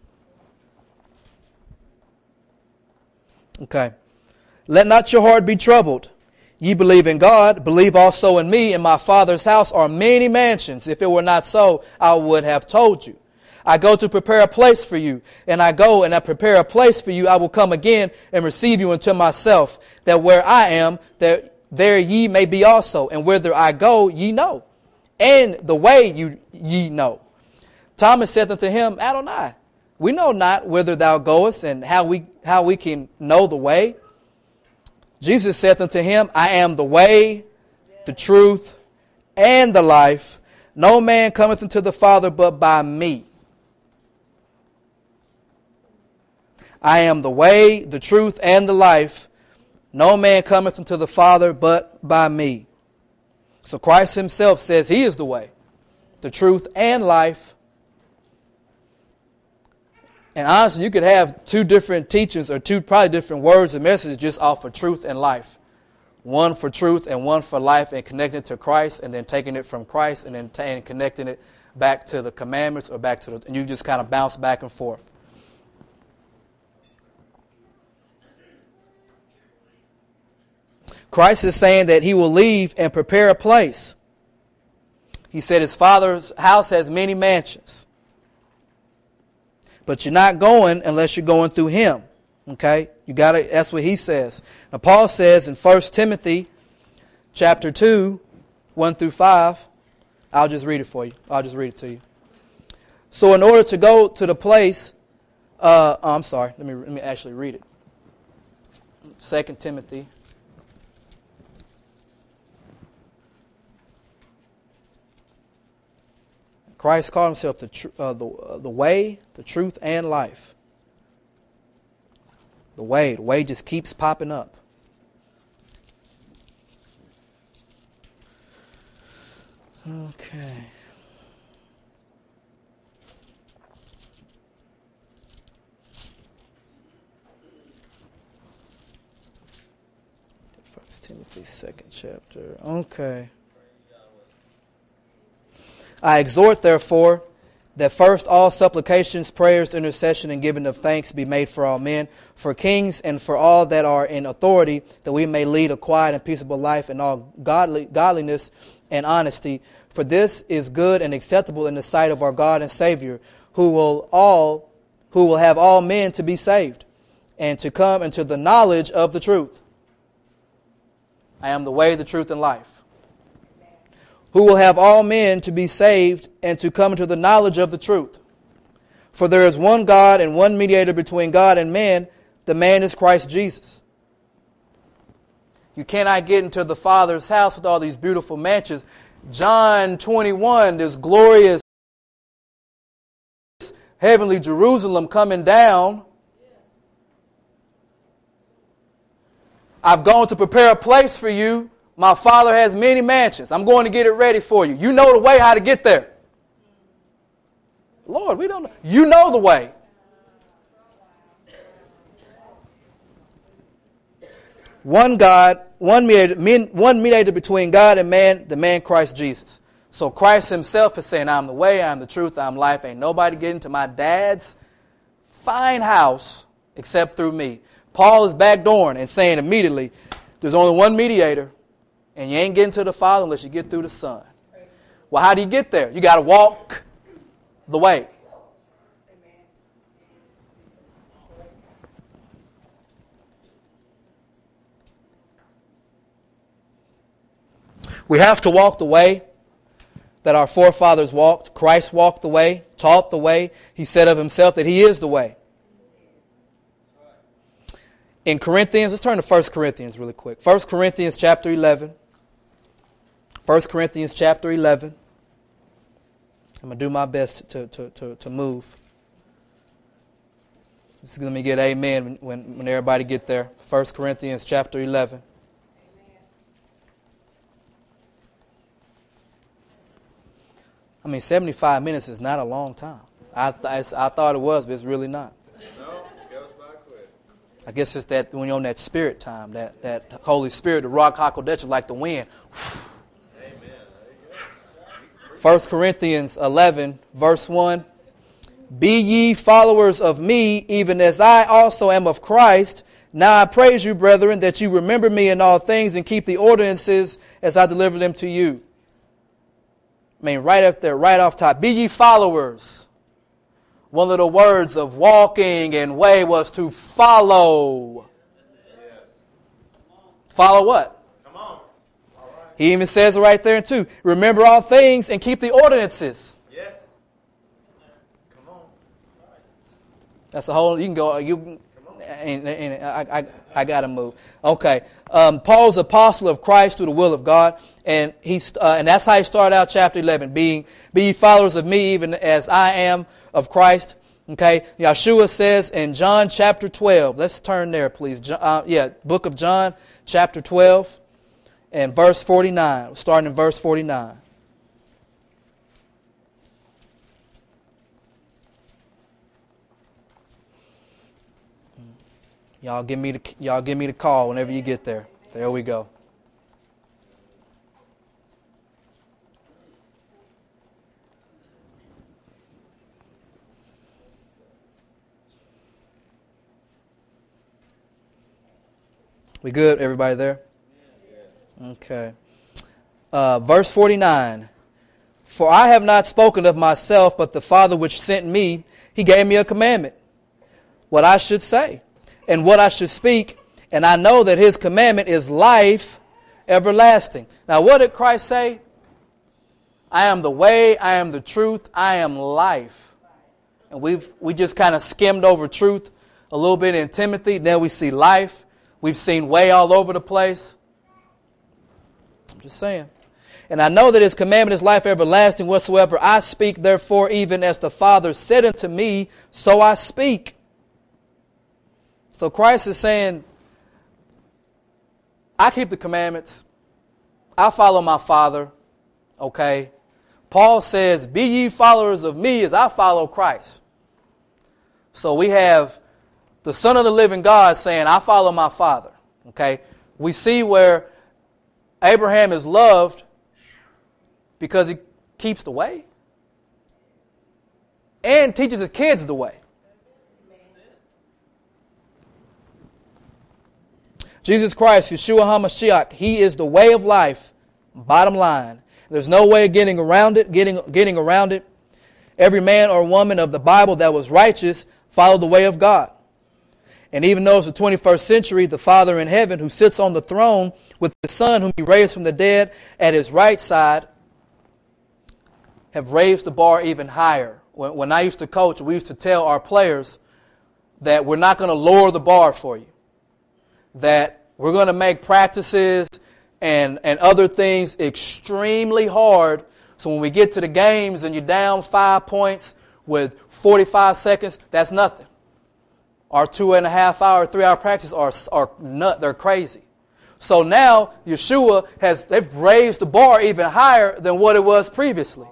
A: Okay. Let not your heart be troubled. Ye believe in God, believe also in me. In my Father's house are many mansions. If it were not so, I would have told you. I go to prepare a place for you. And I go and I prepare a place for you. I will come again and receive you unto myself, that where I am, that there ye may be also. And whither I go, ye know. And the way you ye know. Thomas saith unto him, Adonai, we know not whither thou goest, and how we how we can know the way. Jesus saith unto him, I am the way, the truth, and the life. No man cometh unto the Father but by me. I am the way, the truth, and the life. No man cometh unto the Father but by me. So Christ himself says he is the way, the truth, and life. And honestly, you could have two different teachings or two probably different words and messages just off of truth and life. One for truth and one for life, and connecting it to Christ, and then taking it from Christ and then t- and connecting it back to the commandments or back to the, and you just kind of bounce back and forth. Christ is saying that he will leave and prepare a place. He said his Father's house has many mansions. But you're not going unless you're going through him. Okay? You gotta that's what he says. Now Paul says in First Timothy chapter two, one through five. I'll just read it for you. I'll just read it to you. So in order to go to the place, uh, oh, I'm sorry, let me let me actually read it. Second Timothy. Christ called himself the tr- uh, the uh, the way, the truth, and life. The way, the way just keeps popping up. Okay. First Timothy, second chapter. Okay. I exhort, therefore, that first all supplications, prayers, intercession, and giving of thanks be made for all men, for kings, and for all that are in authority, that we may lead a quiet and peaceable life in all godly, godliness and honesty. For this is good and acceptable in the sight of our God and Savior, who will all, who will have all men to be saved, and to come into the knowledge of the truth. I am the way, the truth, and life. Who will have all men to be saved and to come into the knowledge of the truth. For there is one God and one mediator between God and man, the man is Christ Jesus. You cannot get into the Father's house with all these beautiful mansions. John twenty-one, this glorious heavenly Jerusalem coming down. I've gone to prepare a place for you. My Father has many mansions. I'm going to get it ready for you. You know the way how to get there. Lord, we don't know. You know the way. One God, one mediator, one mediator between God and man, the man Christ Jesus. So Christ himself is saying, I'm the way, I'm the truth, I'm life. Ain't nobody getting to my dad's fine house except through me. Paul is backdooring and saying immediately, there's only one mediator. And you ain't getting to the Father unless you get through the Son. Well, how do you get there? You got to walk the way. We have to walk the way that our forefathers walked. Christ walked the way, taught the way. He said of himself that he is the way. In Corinthians, let's turn to First Corinthians really quick. First Corinthians chapter eleven. First Corinthians chapter eleven. I'm going to do my best to, to, to, to move. Just let me get amen when, when, when everybody get there. First Corinthians chapter eleven. I mean, seventy-five minutes is not a long time. I th- I thought it was, but it's really not.
B: No, it goes by quick.
A: I guess it's that when you're on that spirit time, that, that Holy Spirit, the Rock HaKodesh, like the wind.
B: Amen. There you go.
A: First Corinthians eleven, verse one. Be ye followers of me, even as I also am of Christ. Now I praise you, brethren, that you remember me in all things and keep the ordinances as I deliver them to you. I mean, right up there, right off top. Be ye followers. One of the words of walking and way was to follow.
B: Yes.
A: Follow what?
B: Come on. All right.
A: He even says it right there too. Remember all things and keep the ordinances.
B: Yes. Come on.
A: That's a whole. You can go. You and, and I, I, I got to move. Okay. Um, Paul's apostle of Christ through the will of God, and he's uh, and that's how he started out chapter eleven. Being be ye followers of me, even as I am of Christ. Okay. Yeshua says in John chapter twelve. Let's turn there, please. John, uh, yeah, book of John chapter twelve, and verse forty-nine. Starting in verse forty-nine. Y'all give me the y'all give me the call whenever you get there. There we go. We good? Everybody there? Okay. Uh, verse forty-nine. For I have not spoken of myself, but the Father which sent me, he gave me a commandment, what I should say, and what I should speak, and I know that his commandment is life everlasting. Now, what did Christ say? I am the way, I am the truth, I am life. And we've we just kind of skimmed over truth a little bit in Timothy. Then we see life. We've seen way all over the place. I'm just saying. And I know that his commandment is life everlasting. Whatsoever I speak, therefore, even as the Father said unto me, so I speak. So Christ is saying, I keep the commandments. I follow my Father. Okay. Paul says, be ye followers of me as I follow Christ. So we have the Son of the living God saying, I follow my Father. Okay. We see where Abraham is loved because he keeps the way and teaches his kids the way. Jesus Christ, Yeshua HaMashiach, he is the way of life. Bottom line. There's no way of getting around it, getting, getting around it. Every man or woman of the Bible that was righteous followed the way of God. And even though it's the twenty-first century, the Father in heaven who sits on the throne with the Son whom he raised from the dead at his right side have raised the bar even higher. When, when I used to coach, we used to tell our players that we're not going to lower the bar for you. That we're going to make practices and, and other things extremely hard. So when we get to the games and you're down five points with forty-five seconds, that's nothing. Our two and a half hour, three hour practice are, are nut, they're crazy. So now Yeshua has, they've raised the bar even higher than what it was previously.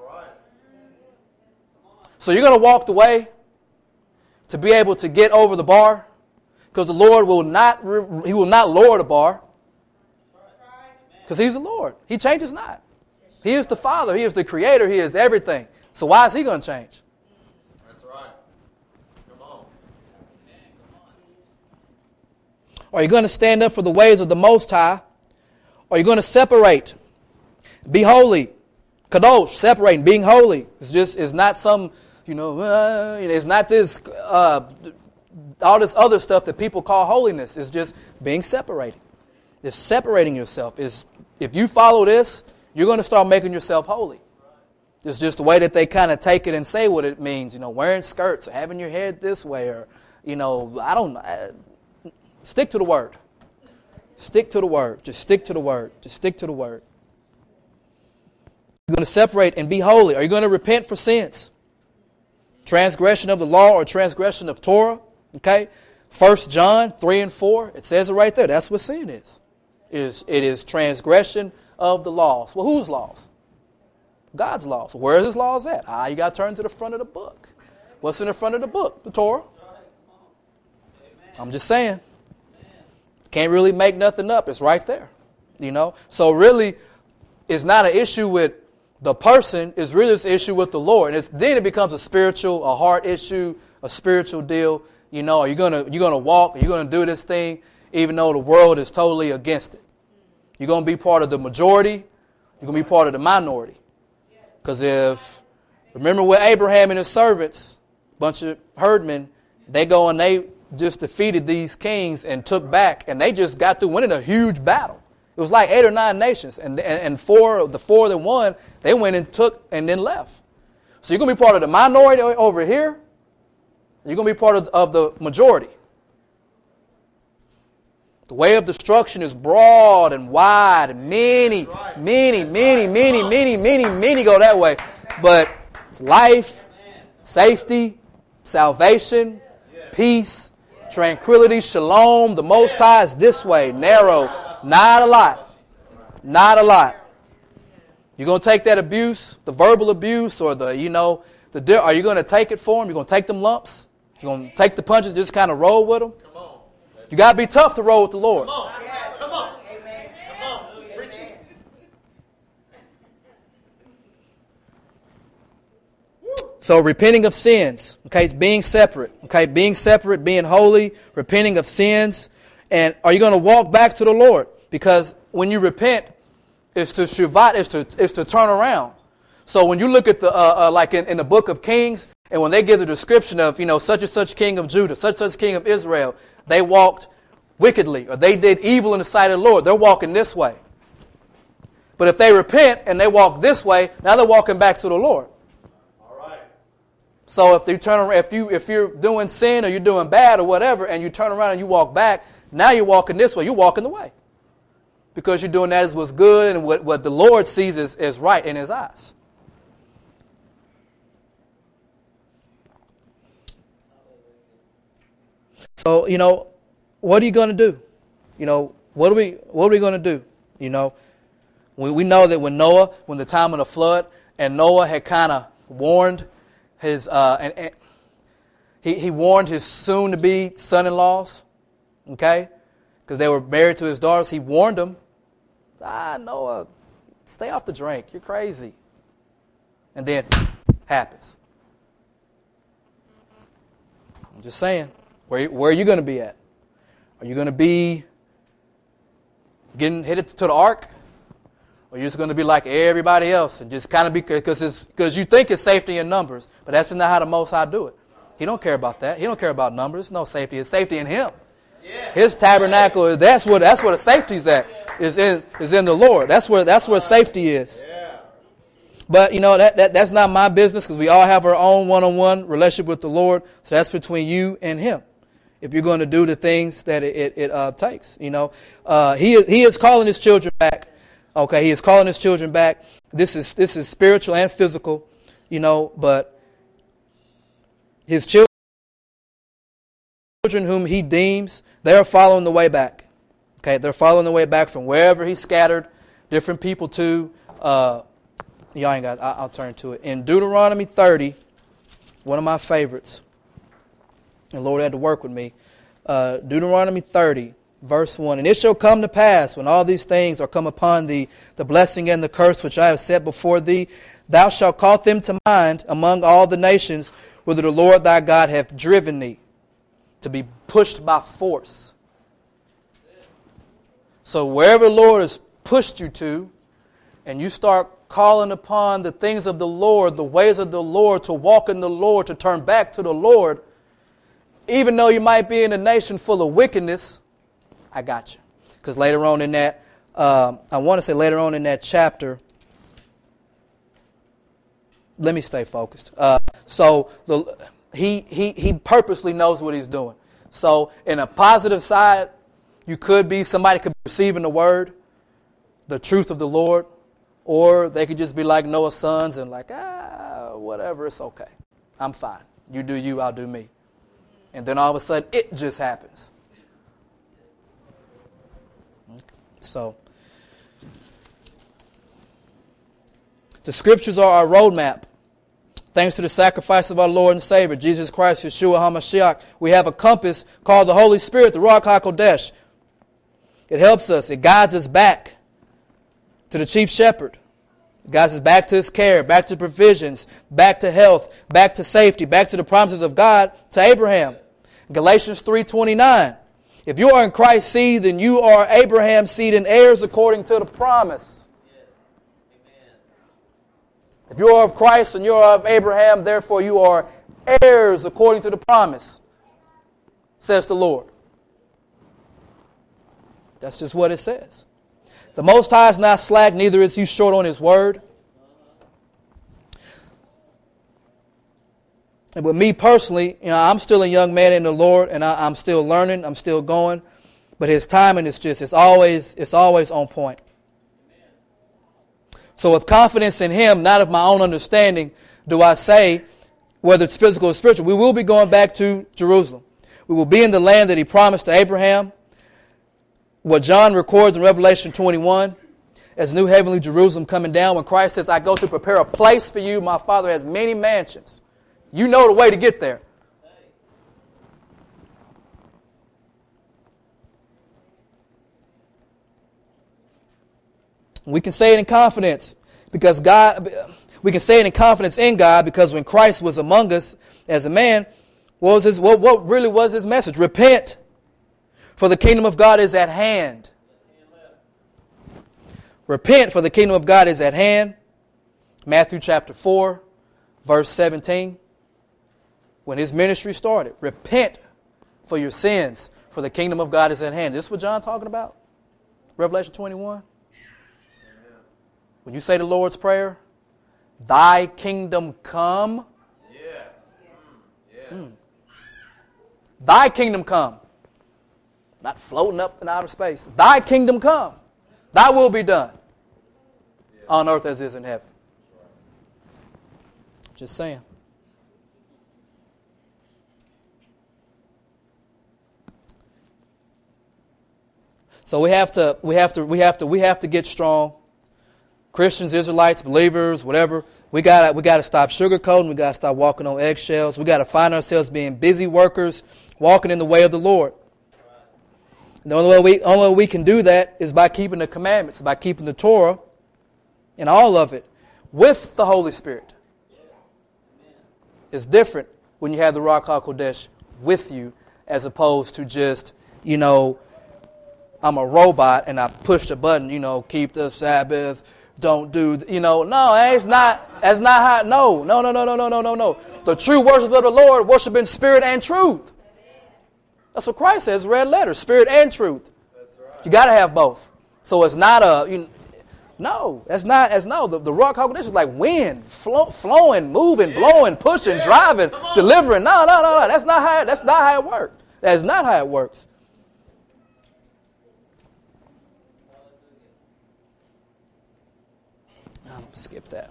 A: So you're going to walk the way to be able to get over the bar. Because the Lord will not, he will not lower the bar. Because he's the Lord. He changes not. He is the Father. He is the Creator. He is everything. So why is he going to change?
B: That's right. Come on.
A: Are you going to stand up for the ways of the Most High? Or are you going to separate? Be holy. Kadosh, separating, being holy. It's just, it's not some, you know, uh, it's not this, uh, all this other stuff that people call holiness. It's just being separated. It's separating yourself. It's, if you follow this, you're going to start making yourself holy. It's just the way that they kind of take it and say what it means. You know, wearing skirts, or having your hair this way, or, you know, I don't know. Stick to the word. Stick to the word. Just stick to the word. Just stick to the word. You're going to separate and be holy. Are you going to repent for sins? Transgression of the law or transgression of Torah? Okay? First John three and four, it says it right there. That's what sin is. It is, it is transgression of the laws. Well, whose laws? God's laws. Where is his laws at? Ah, you got to turn to the front of the book. What's in the front of the book? The Torah. I'm just saying. Can't really make nothing up. It's right there. You know? So really, it's not an issue with the person. It's really an issue with the Lord. And it's, then it becomes a spiritual, a heart issue, a spiritual deal. You know, are you gonna you're gonna walk? Are you gonna do this thing, even though the world is totally against it? You're gonna be part of the majority. You're gonna be part of the minority. Because if remember with Abraham and his servants, a bunch of herdmen, they go and they just defeated these kings and took back, and they just got through winning a huge battle. It was like eight or nine nations, and and, and four the four that won, they went and took and then left. So you're gonna be part of the minority over here. You're going to be part of, of the majority. The way of destruction is broad and wide, and many, many, many, many, many, many, many go that way. But it's life, safety, salvation, peace, tranquility, shalom. The Most High is this way, narrow, not a lot. Not a lot. You're going to take that abuse, the verbal abuse, or the, you know, the are you going to take it for them? You're going to take them lumps? You're going to take the punches, just kind of roll with them?
B: Come on.
A: You got to be tough to roll with the Lord.
B: Come on. Come on. Amen. Come on. Preach it.
A: So repenting of sins, okay, it's being separate, okay, being separate, being holy, repenting of sins. And are you going to walk back to the Lord? Because when you repent, it's to shuvat, it's to, it's to turn around. So when you look at the, uh, uh, like in, in the book of Kings, and when they give the description of, you know, such and such king of Judah, such and such king of Israel, they walked wickedly, or they did evil in the sight of the Lord. They're walking this way. But if they repent and they walk this way, now they're walking back to the Lord.
B: All right.
A: So if you turn around, if you if you're doing sin or you're doing bad or whatever, and you turn around and you walk back, now you're walking this way. You're walking the way, because you're doing that as what's good and what, what the Lord sees as, as right in His eyes. So, you know, what are you going to do? You know, what are we what are we going to do? You know, we, we know that when Noah, when the time of the flood, and Noah had kind of warned his, uh, and, and he, he warned his soon-to-be son-in-laws, okay, because they were married to his daughters. He warned them, ah, Noah, stay off the drink. You're crazy. And then happens. I'm just saying. Where, where are you going to be at? Are you going to be getting headed to the ark? Or are you just going to be like everybody else and just kind of be, because it's because you think it's safety in numbers, but that's not how the Most High do it. He don't care about that. He don't care about numbers. No safety. It's safety in Him. Yeah. His tabernacle, that's where that's where the safety's at. Is in is in the Lord. That's where that's where safety is. Yeah. But you know that, that that's not my business, because we all have our own one-on-one relationship with the Lord. So that's between you and Him. If you're going to do the things that it, it, it uh, takes, you know, uh, he is, he is calling His children back. Okay, He is calling His children back. This is this is spiritual and physical, you know. But His children, whom He deems, they are following the way back. Okay, they're following the way back from wherever He scattered different people to. Uh, y'all ain't got. I, I'll turn to it in Deuteronomy thirty, one of my favorites. The Lord had to work with me. Uh, Deuteronomy thirty, verse one. And it shall come to pass, when all these things are come upon thee, the blessing and the curse which I have set before thee, thou shalt call them to mind among all the nations, whither the Lord thy God hath driven thee, to be pushed by force. So wherever the Lord has pushed you to, and you start calling upon the things of the Lord, the ways of the Lord, to walk in the Lord, to turn back to the Lord, even though you might be in a nation full of wickedness, I got you. Because later on in that, um, I want to say later on in that chapter, let me stay focused. Uh, so the, he he he purposely knows what He's doing. So in a positive side, you could be, somebody could be receiving the word, the truth of the Lord, or they could just be like Noah's sons and like, ah, whatever, it's okay. I'm fine. You do you, I'll do me. And then all of a sudden, it just happens. So, the scriptures are our roadmap. Thanks to the sacrifice of our Lord and Savior, Jesus Christ, Yeshua HaMashiach, we have a compass called the Holy Spirit, the Ruach HaKodesh. It helps us. It guides us back to the chief shepherd. It guides us back to his care, back to provisions, back to health, back to safety, back to the promises of God to Abraham. Galatians three twenty-nine. If you are in Christ's seed, then you are Abraham's seed and heirs according to the promise. If you are of Christ and you are of Abraham, therefore you are heirs according to the promise, says the Lord. That's just what it says. The Most High is not slack, neither is he short on his word. And with me personally, you know, I'm still a young man in the Lord, and I, I'm still learning, I'm still going. But his timing is just, it's always, it's always on point. So with confidence in him, not of my own understanding, do I say, whether it's physical or spiritual, we will be going back to Jerusalem. We will be in the land that he promised to Abraham. What John records in Revelation twenty-one as New Heavenly Jerusalem coming down, when Christ says, I go to prepare a place for you. My Father has many mansions. You know the way to get there. We can say it in confidence because God, we can say it in confidence in God because when Christ was among us as a man, what was his, what, what really was his message? Repent, for the kingdom of God is at hand. Repent, for the kingdom of God is at hand. Matthew chapter four, verse seventeen. When his ministry started, repent for your sins, for the kingdom of God is at hand. This is what John talking about? Revelation twenty-one. When you say the Lord's Prayer, thy kingdom come.
B: Yes. Yes.
A: Mm. Thy kingdom come. Not floating up in outer space. Thy kingdom come. Thy will be done. Yeah. On earth as it is in heaven. Just saying. So we have to, we have to, we have to, we have to get strong. Christians, Israelites, believers, whatever. We got we got to stop sugarcoating. We got to stop walking on eggshells. We got to find ourselves being busy workers, walking in the way of the Lord. And the only way we only way we can do that is by keeping the commandments, by keeping the Torah, and all of it with the Holy Spirit. It's different when you have the Ruach HaKodesh with you, as opposed to just, you know, I'm a robot and I push the button, you know, keep the Sabbath, don't do, you know, no, it's not, that's not how, no, no, no, no, no, no, no, no, no. The true worship of the Lord, worship in spirit and truth. That's what Christ says, red letter, spirit and truth. That's right. You got to have both. So it's not a, you know, no, that's not, as no, the, the Ruach HaKodesh is like wind, flow, flowing, moving, yeah. blowing, pushing, yeah. driving, delivering. No, no, no, no, that's not how, that's not how it works. That's not how it works. Skip that.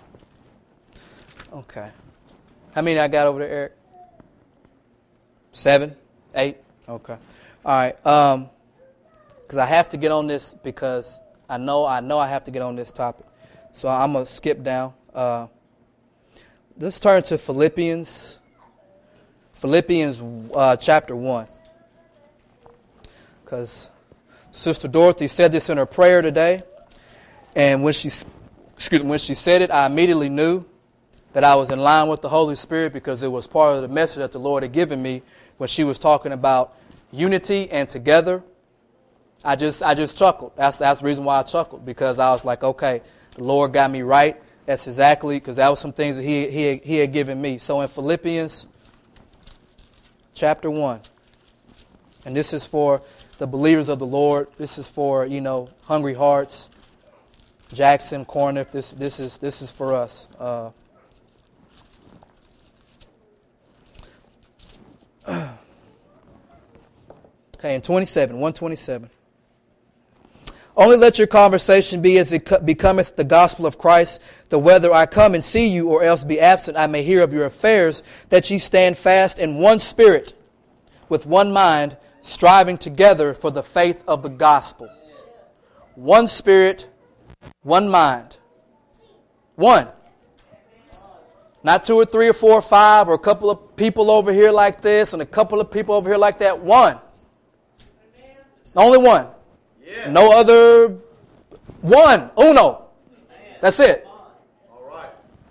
A: Okay. How many I got over there, Eric? Seven? Eight? Okay. All right. Um, because I have to get on this because I know I know I have to get on this topic. So I'm going to skip down. Uh, let's turn to Philippians. Philippians uh, chapter one. Because Sister Dorothy said this in her prayer today. And when she Excuse me, when she said it, I immediately knew that I was in line with the Holy Spirit because it was part of the message that the Lord had given me when she was talking about unity and together. I just I just chuckled. That's, that's the reason why I chuckled, because I was like, okay, the Lord got me right. That's exactly, because that was some things that he, he, he had given me. So in Philippians chapter one, and this is for the believers of the Lord. This is for, you know, hungry hearts. Jackson, Corniff, this this is this is for us. Uh, okay, in twenty-seven, one twenty-seven. Only let your conversation be as it becometh the gospel of Christ, that whether I come and see you or else be absent, I may hear of your affairs, that ye stand fast in one spirit, with one mind, striving together for the faith of the gospel. One spirit, one mind. One. Not two or three or four or five or a couple of people over here like this and a couple of people over here like that. One. Only one.
B: Yeah.
A: No other. One. Uno. That's it.
B: All right.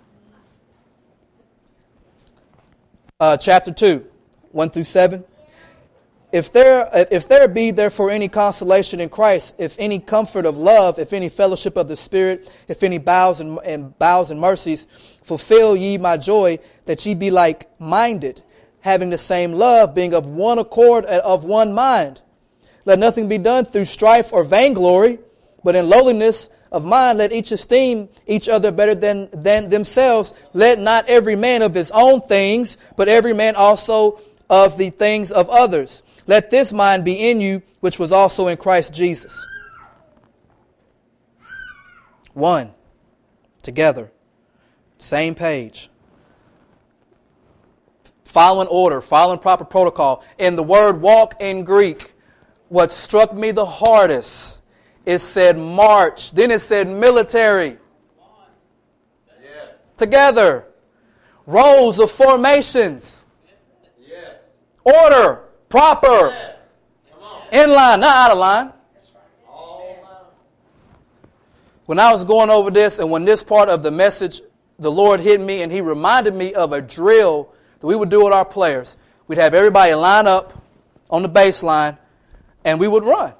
A: Uh, chapter two, one through seven. If there, if there be therefore any consolation in Christ, if any comfort of love, if any fellowship of the Spirit, if any bowels and, and bowels and mercies, fulfill ye my joy, that ye be like-minded, having the same love, being of one accord and of one mind. Let nothing be done through strife or vainglory, but in lowliness of mind let each esteem each other better than, than themselves. Let not every man of his own things, but every man also of the things of others. Let this mind be in you, which was also in Christ Jesus. One. Together. Same page. Following order. Following proper protocol. In the word walk in Greek, what struck me the hardest, it said march. Then it said military.
B: Yes.
A: Together. Rows of formations.
B: Yes.
A: Order. Proper.
B: Yes. Come on.
A: In line, not out of line. When I was going over this and when this part of the message, the Lord hit me and He reminded me of a drill that we would do with our players. We'd have everybody line up on the baseline and we would run.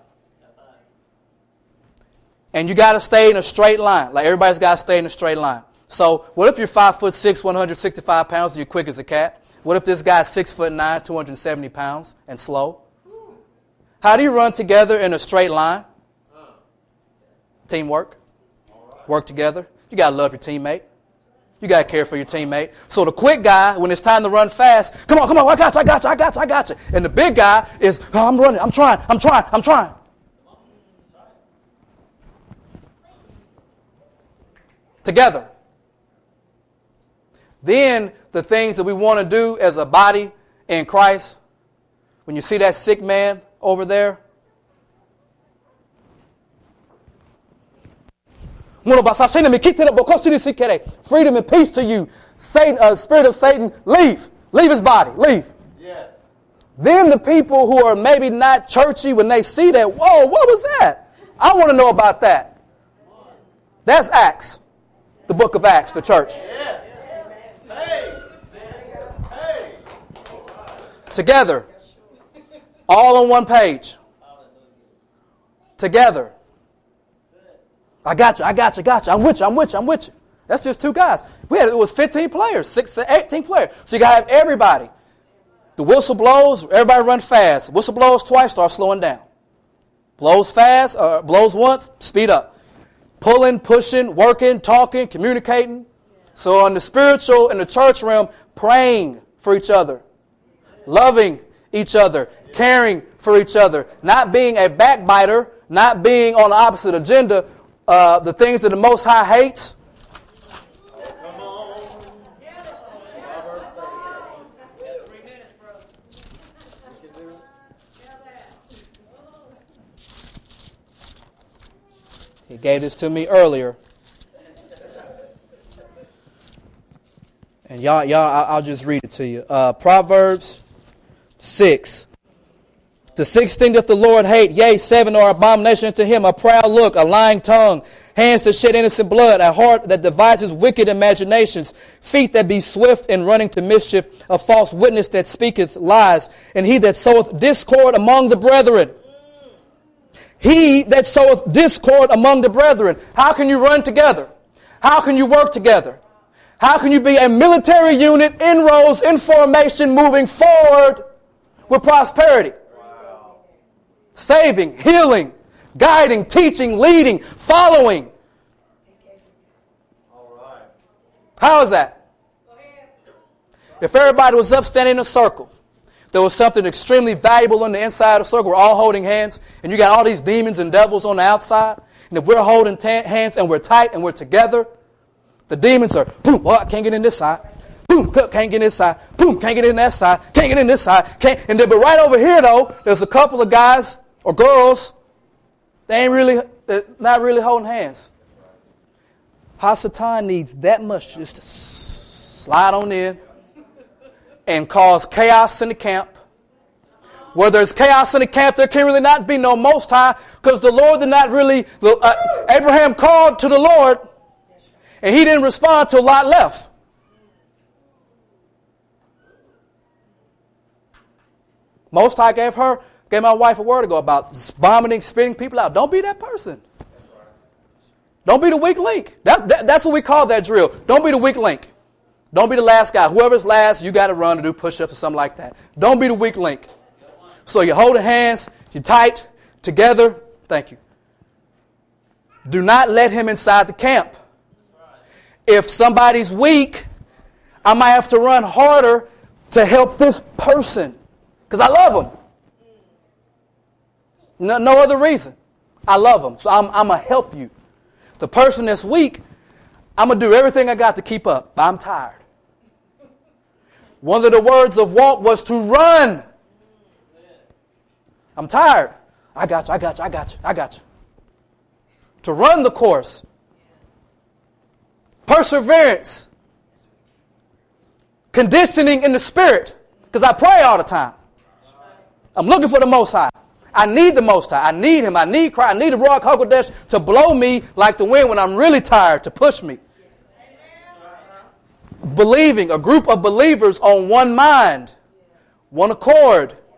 A: And you got to stay in a straight line. Like everybody's got to stay in a straight line. So what if you're five foot six, one hundred sixty-five pounds, and you're quick as a cat? What if this guy's six foot nine, two hundred seventy pounds, and slow? How do you run together in a straight line? Teamwork. Work together. You got to love your teammate. You got to care for your teammate. So the quick guy, when it's time to run fast, come on, come on, I got you, I got you, I got you, I got you. And the big guy is, oh, I'm running, I'm trying, I'm trying, I'm trying. Together. Then the things that we want to do as a body in Christ, when you see that sick man over there, freedom and peace to you. Satan, uh, spirit of Satan, leave. Leave his body. Leave.
B: Yes.
A: Then the people who are maybe not churchy, when they see that, whoa, what was that? I want to know about that. That's Acts. The book of Acts, the church.
B: Yes. Hey. Hey.
A: Together. All on one page. Together. I got you, I got you, got you. I'm with you, I'm with you, I'm with you. That's just two guys. We had, it was fifteen players, six, eighteen players. So you got to have everybody. The whistle blows, everybody run fast. Whistle blows twice, start slowing down. Blows fast, uh, blows once, speed up. Pulling, pushing, working, talking, communicating. So in the spiritual, in the church realm, praying for each other. Loving each other. Caring for each other. Not being a backbiter. Not being on the opposite agenda. Uh, the things that the Most High hates.
B: Come on.
A: He gave this to me earlier. And y'all, y'all, I'll just read it to you. Uh, Proverbs six. The sixth thing doth the Lord hate, yea, seven are abominations to him, a proud look, a lying tongue, hands that shed innocent blood, a heart that devises wicked imaginations, feet that be swift in running to mischief, a false witness that speaketh lies, and he that soweth discord among the brethren. He that soweth discord among the brethren. How can you run together? How can you work together? How can you be a military unit in rows, in formation, moving forward with prosperity? Saving, healing, guiding, teaching, leading, following.
B: All right.
A: How is that? If everybody was up standing in a circle, there was something extremely valuable on the inside of the circle. We're all holding hands, and you got all these demons and devils on the outside. And if we're holding ta- hands and we're tight and we're together, the demons are, boom, well, I can't get in this side. Boom, can't get in this side. Boom, can't get in that side. Can't get in this side. Can't. And then, but right over here though, there's a couple of guys or girls. They ain't really, they're not really holding hands. Hasatan needs that much just to slide on in and cause chaos in the camp. Where there's chaos in the camp, there can really not be no Most High, because the Lord did not really, uh, Abraham called to the Lord, and he didn't respond till Lot left. Most High gave her, gave my wife a word ago about vomiting, spitting people out. Don't be that person. Don't be the weak link. That, that, that's what we call that drill. Don't be the weak link. Don't be the last guy. Whoever's last, you got to run to do push-ups or something like that. Don't be the weak link. So you're holding hands, you're tight, together. Thank you. Do not let him inside the camp. If somebody's weak, I might have to run harder to help this person. Because I love them. No, no other reason. I love them. So I'm, I'm going to help you. The person that's weak, I'm going to do everything I got to keep up. I'm tired. One of the words of walk was to run. I'm tired. I got you, I got you, I got you, I got you. To run the course. Perseverance. Conditioning in the spirit. Because I pray all the time. I'm looking for the Most High. I need the Most High. I need Him. I need Christ. I need the Ruach HaKodesh to blow me like the wind when I'm really tired, to push me. Believing, a group of believers on one mind, one accord,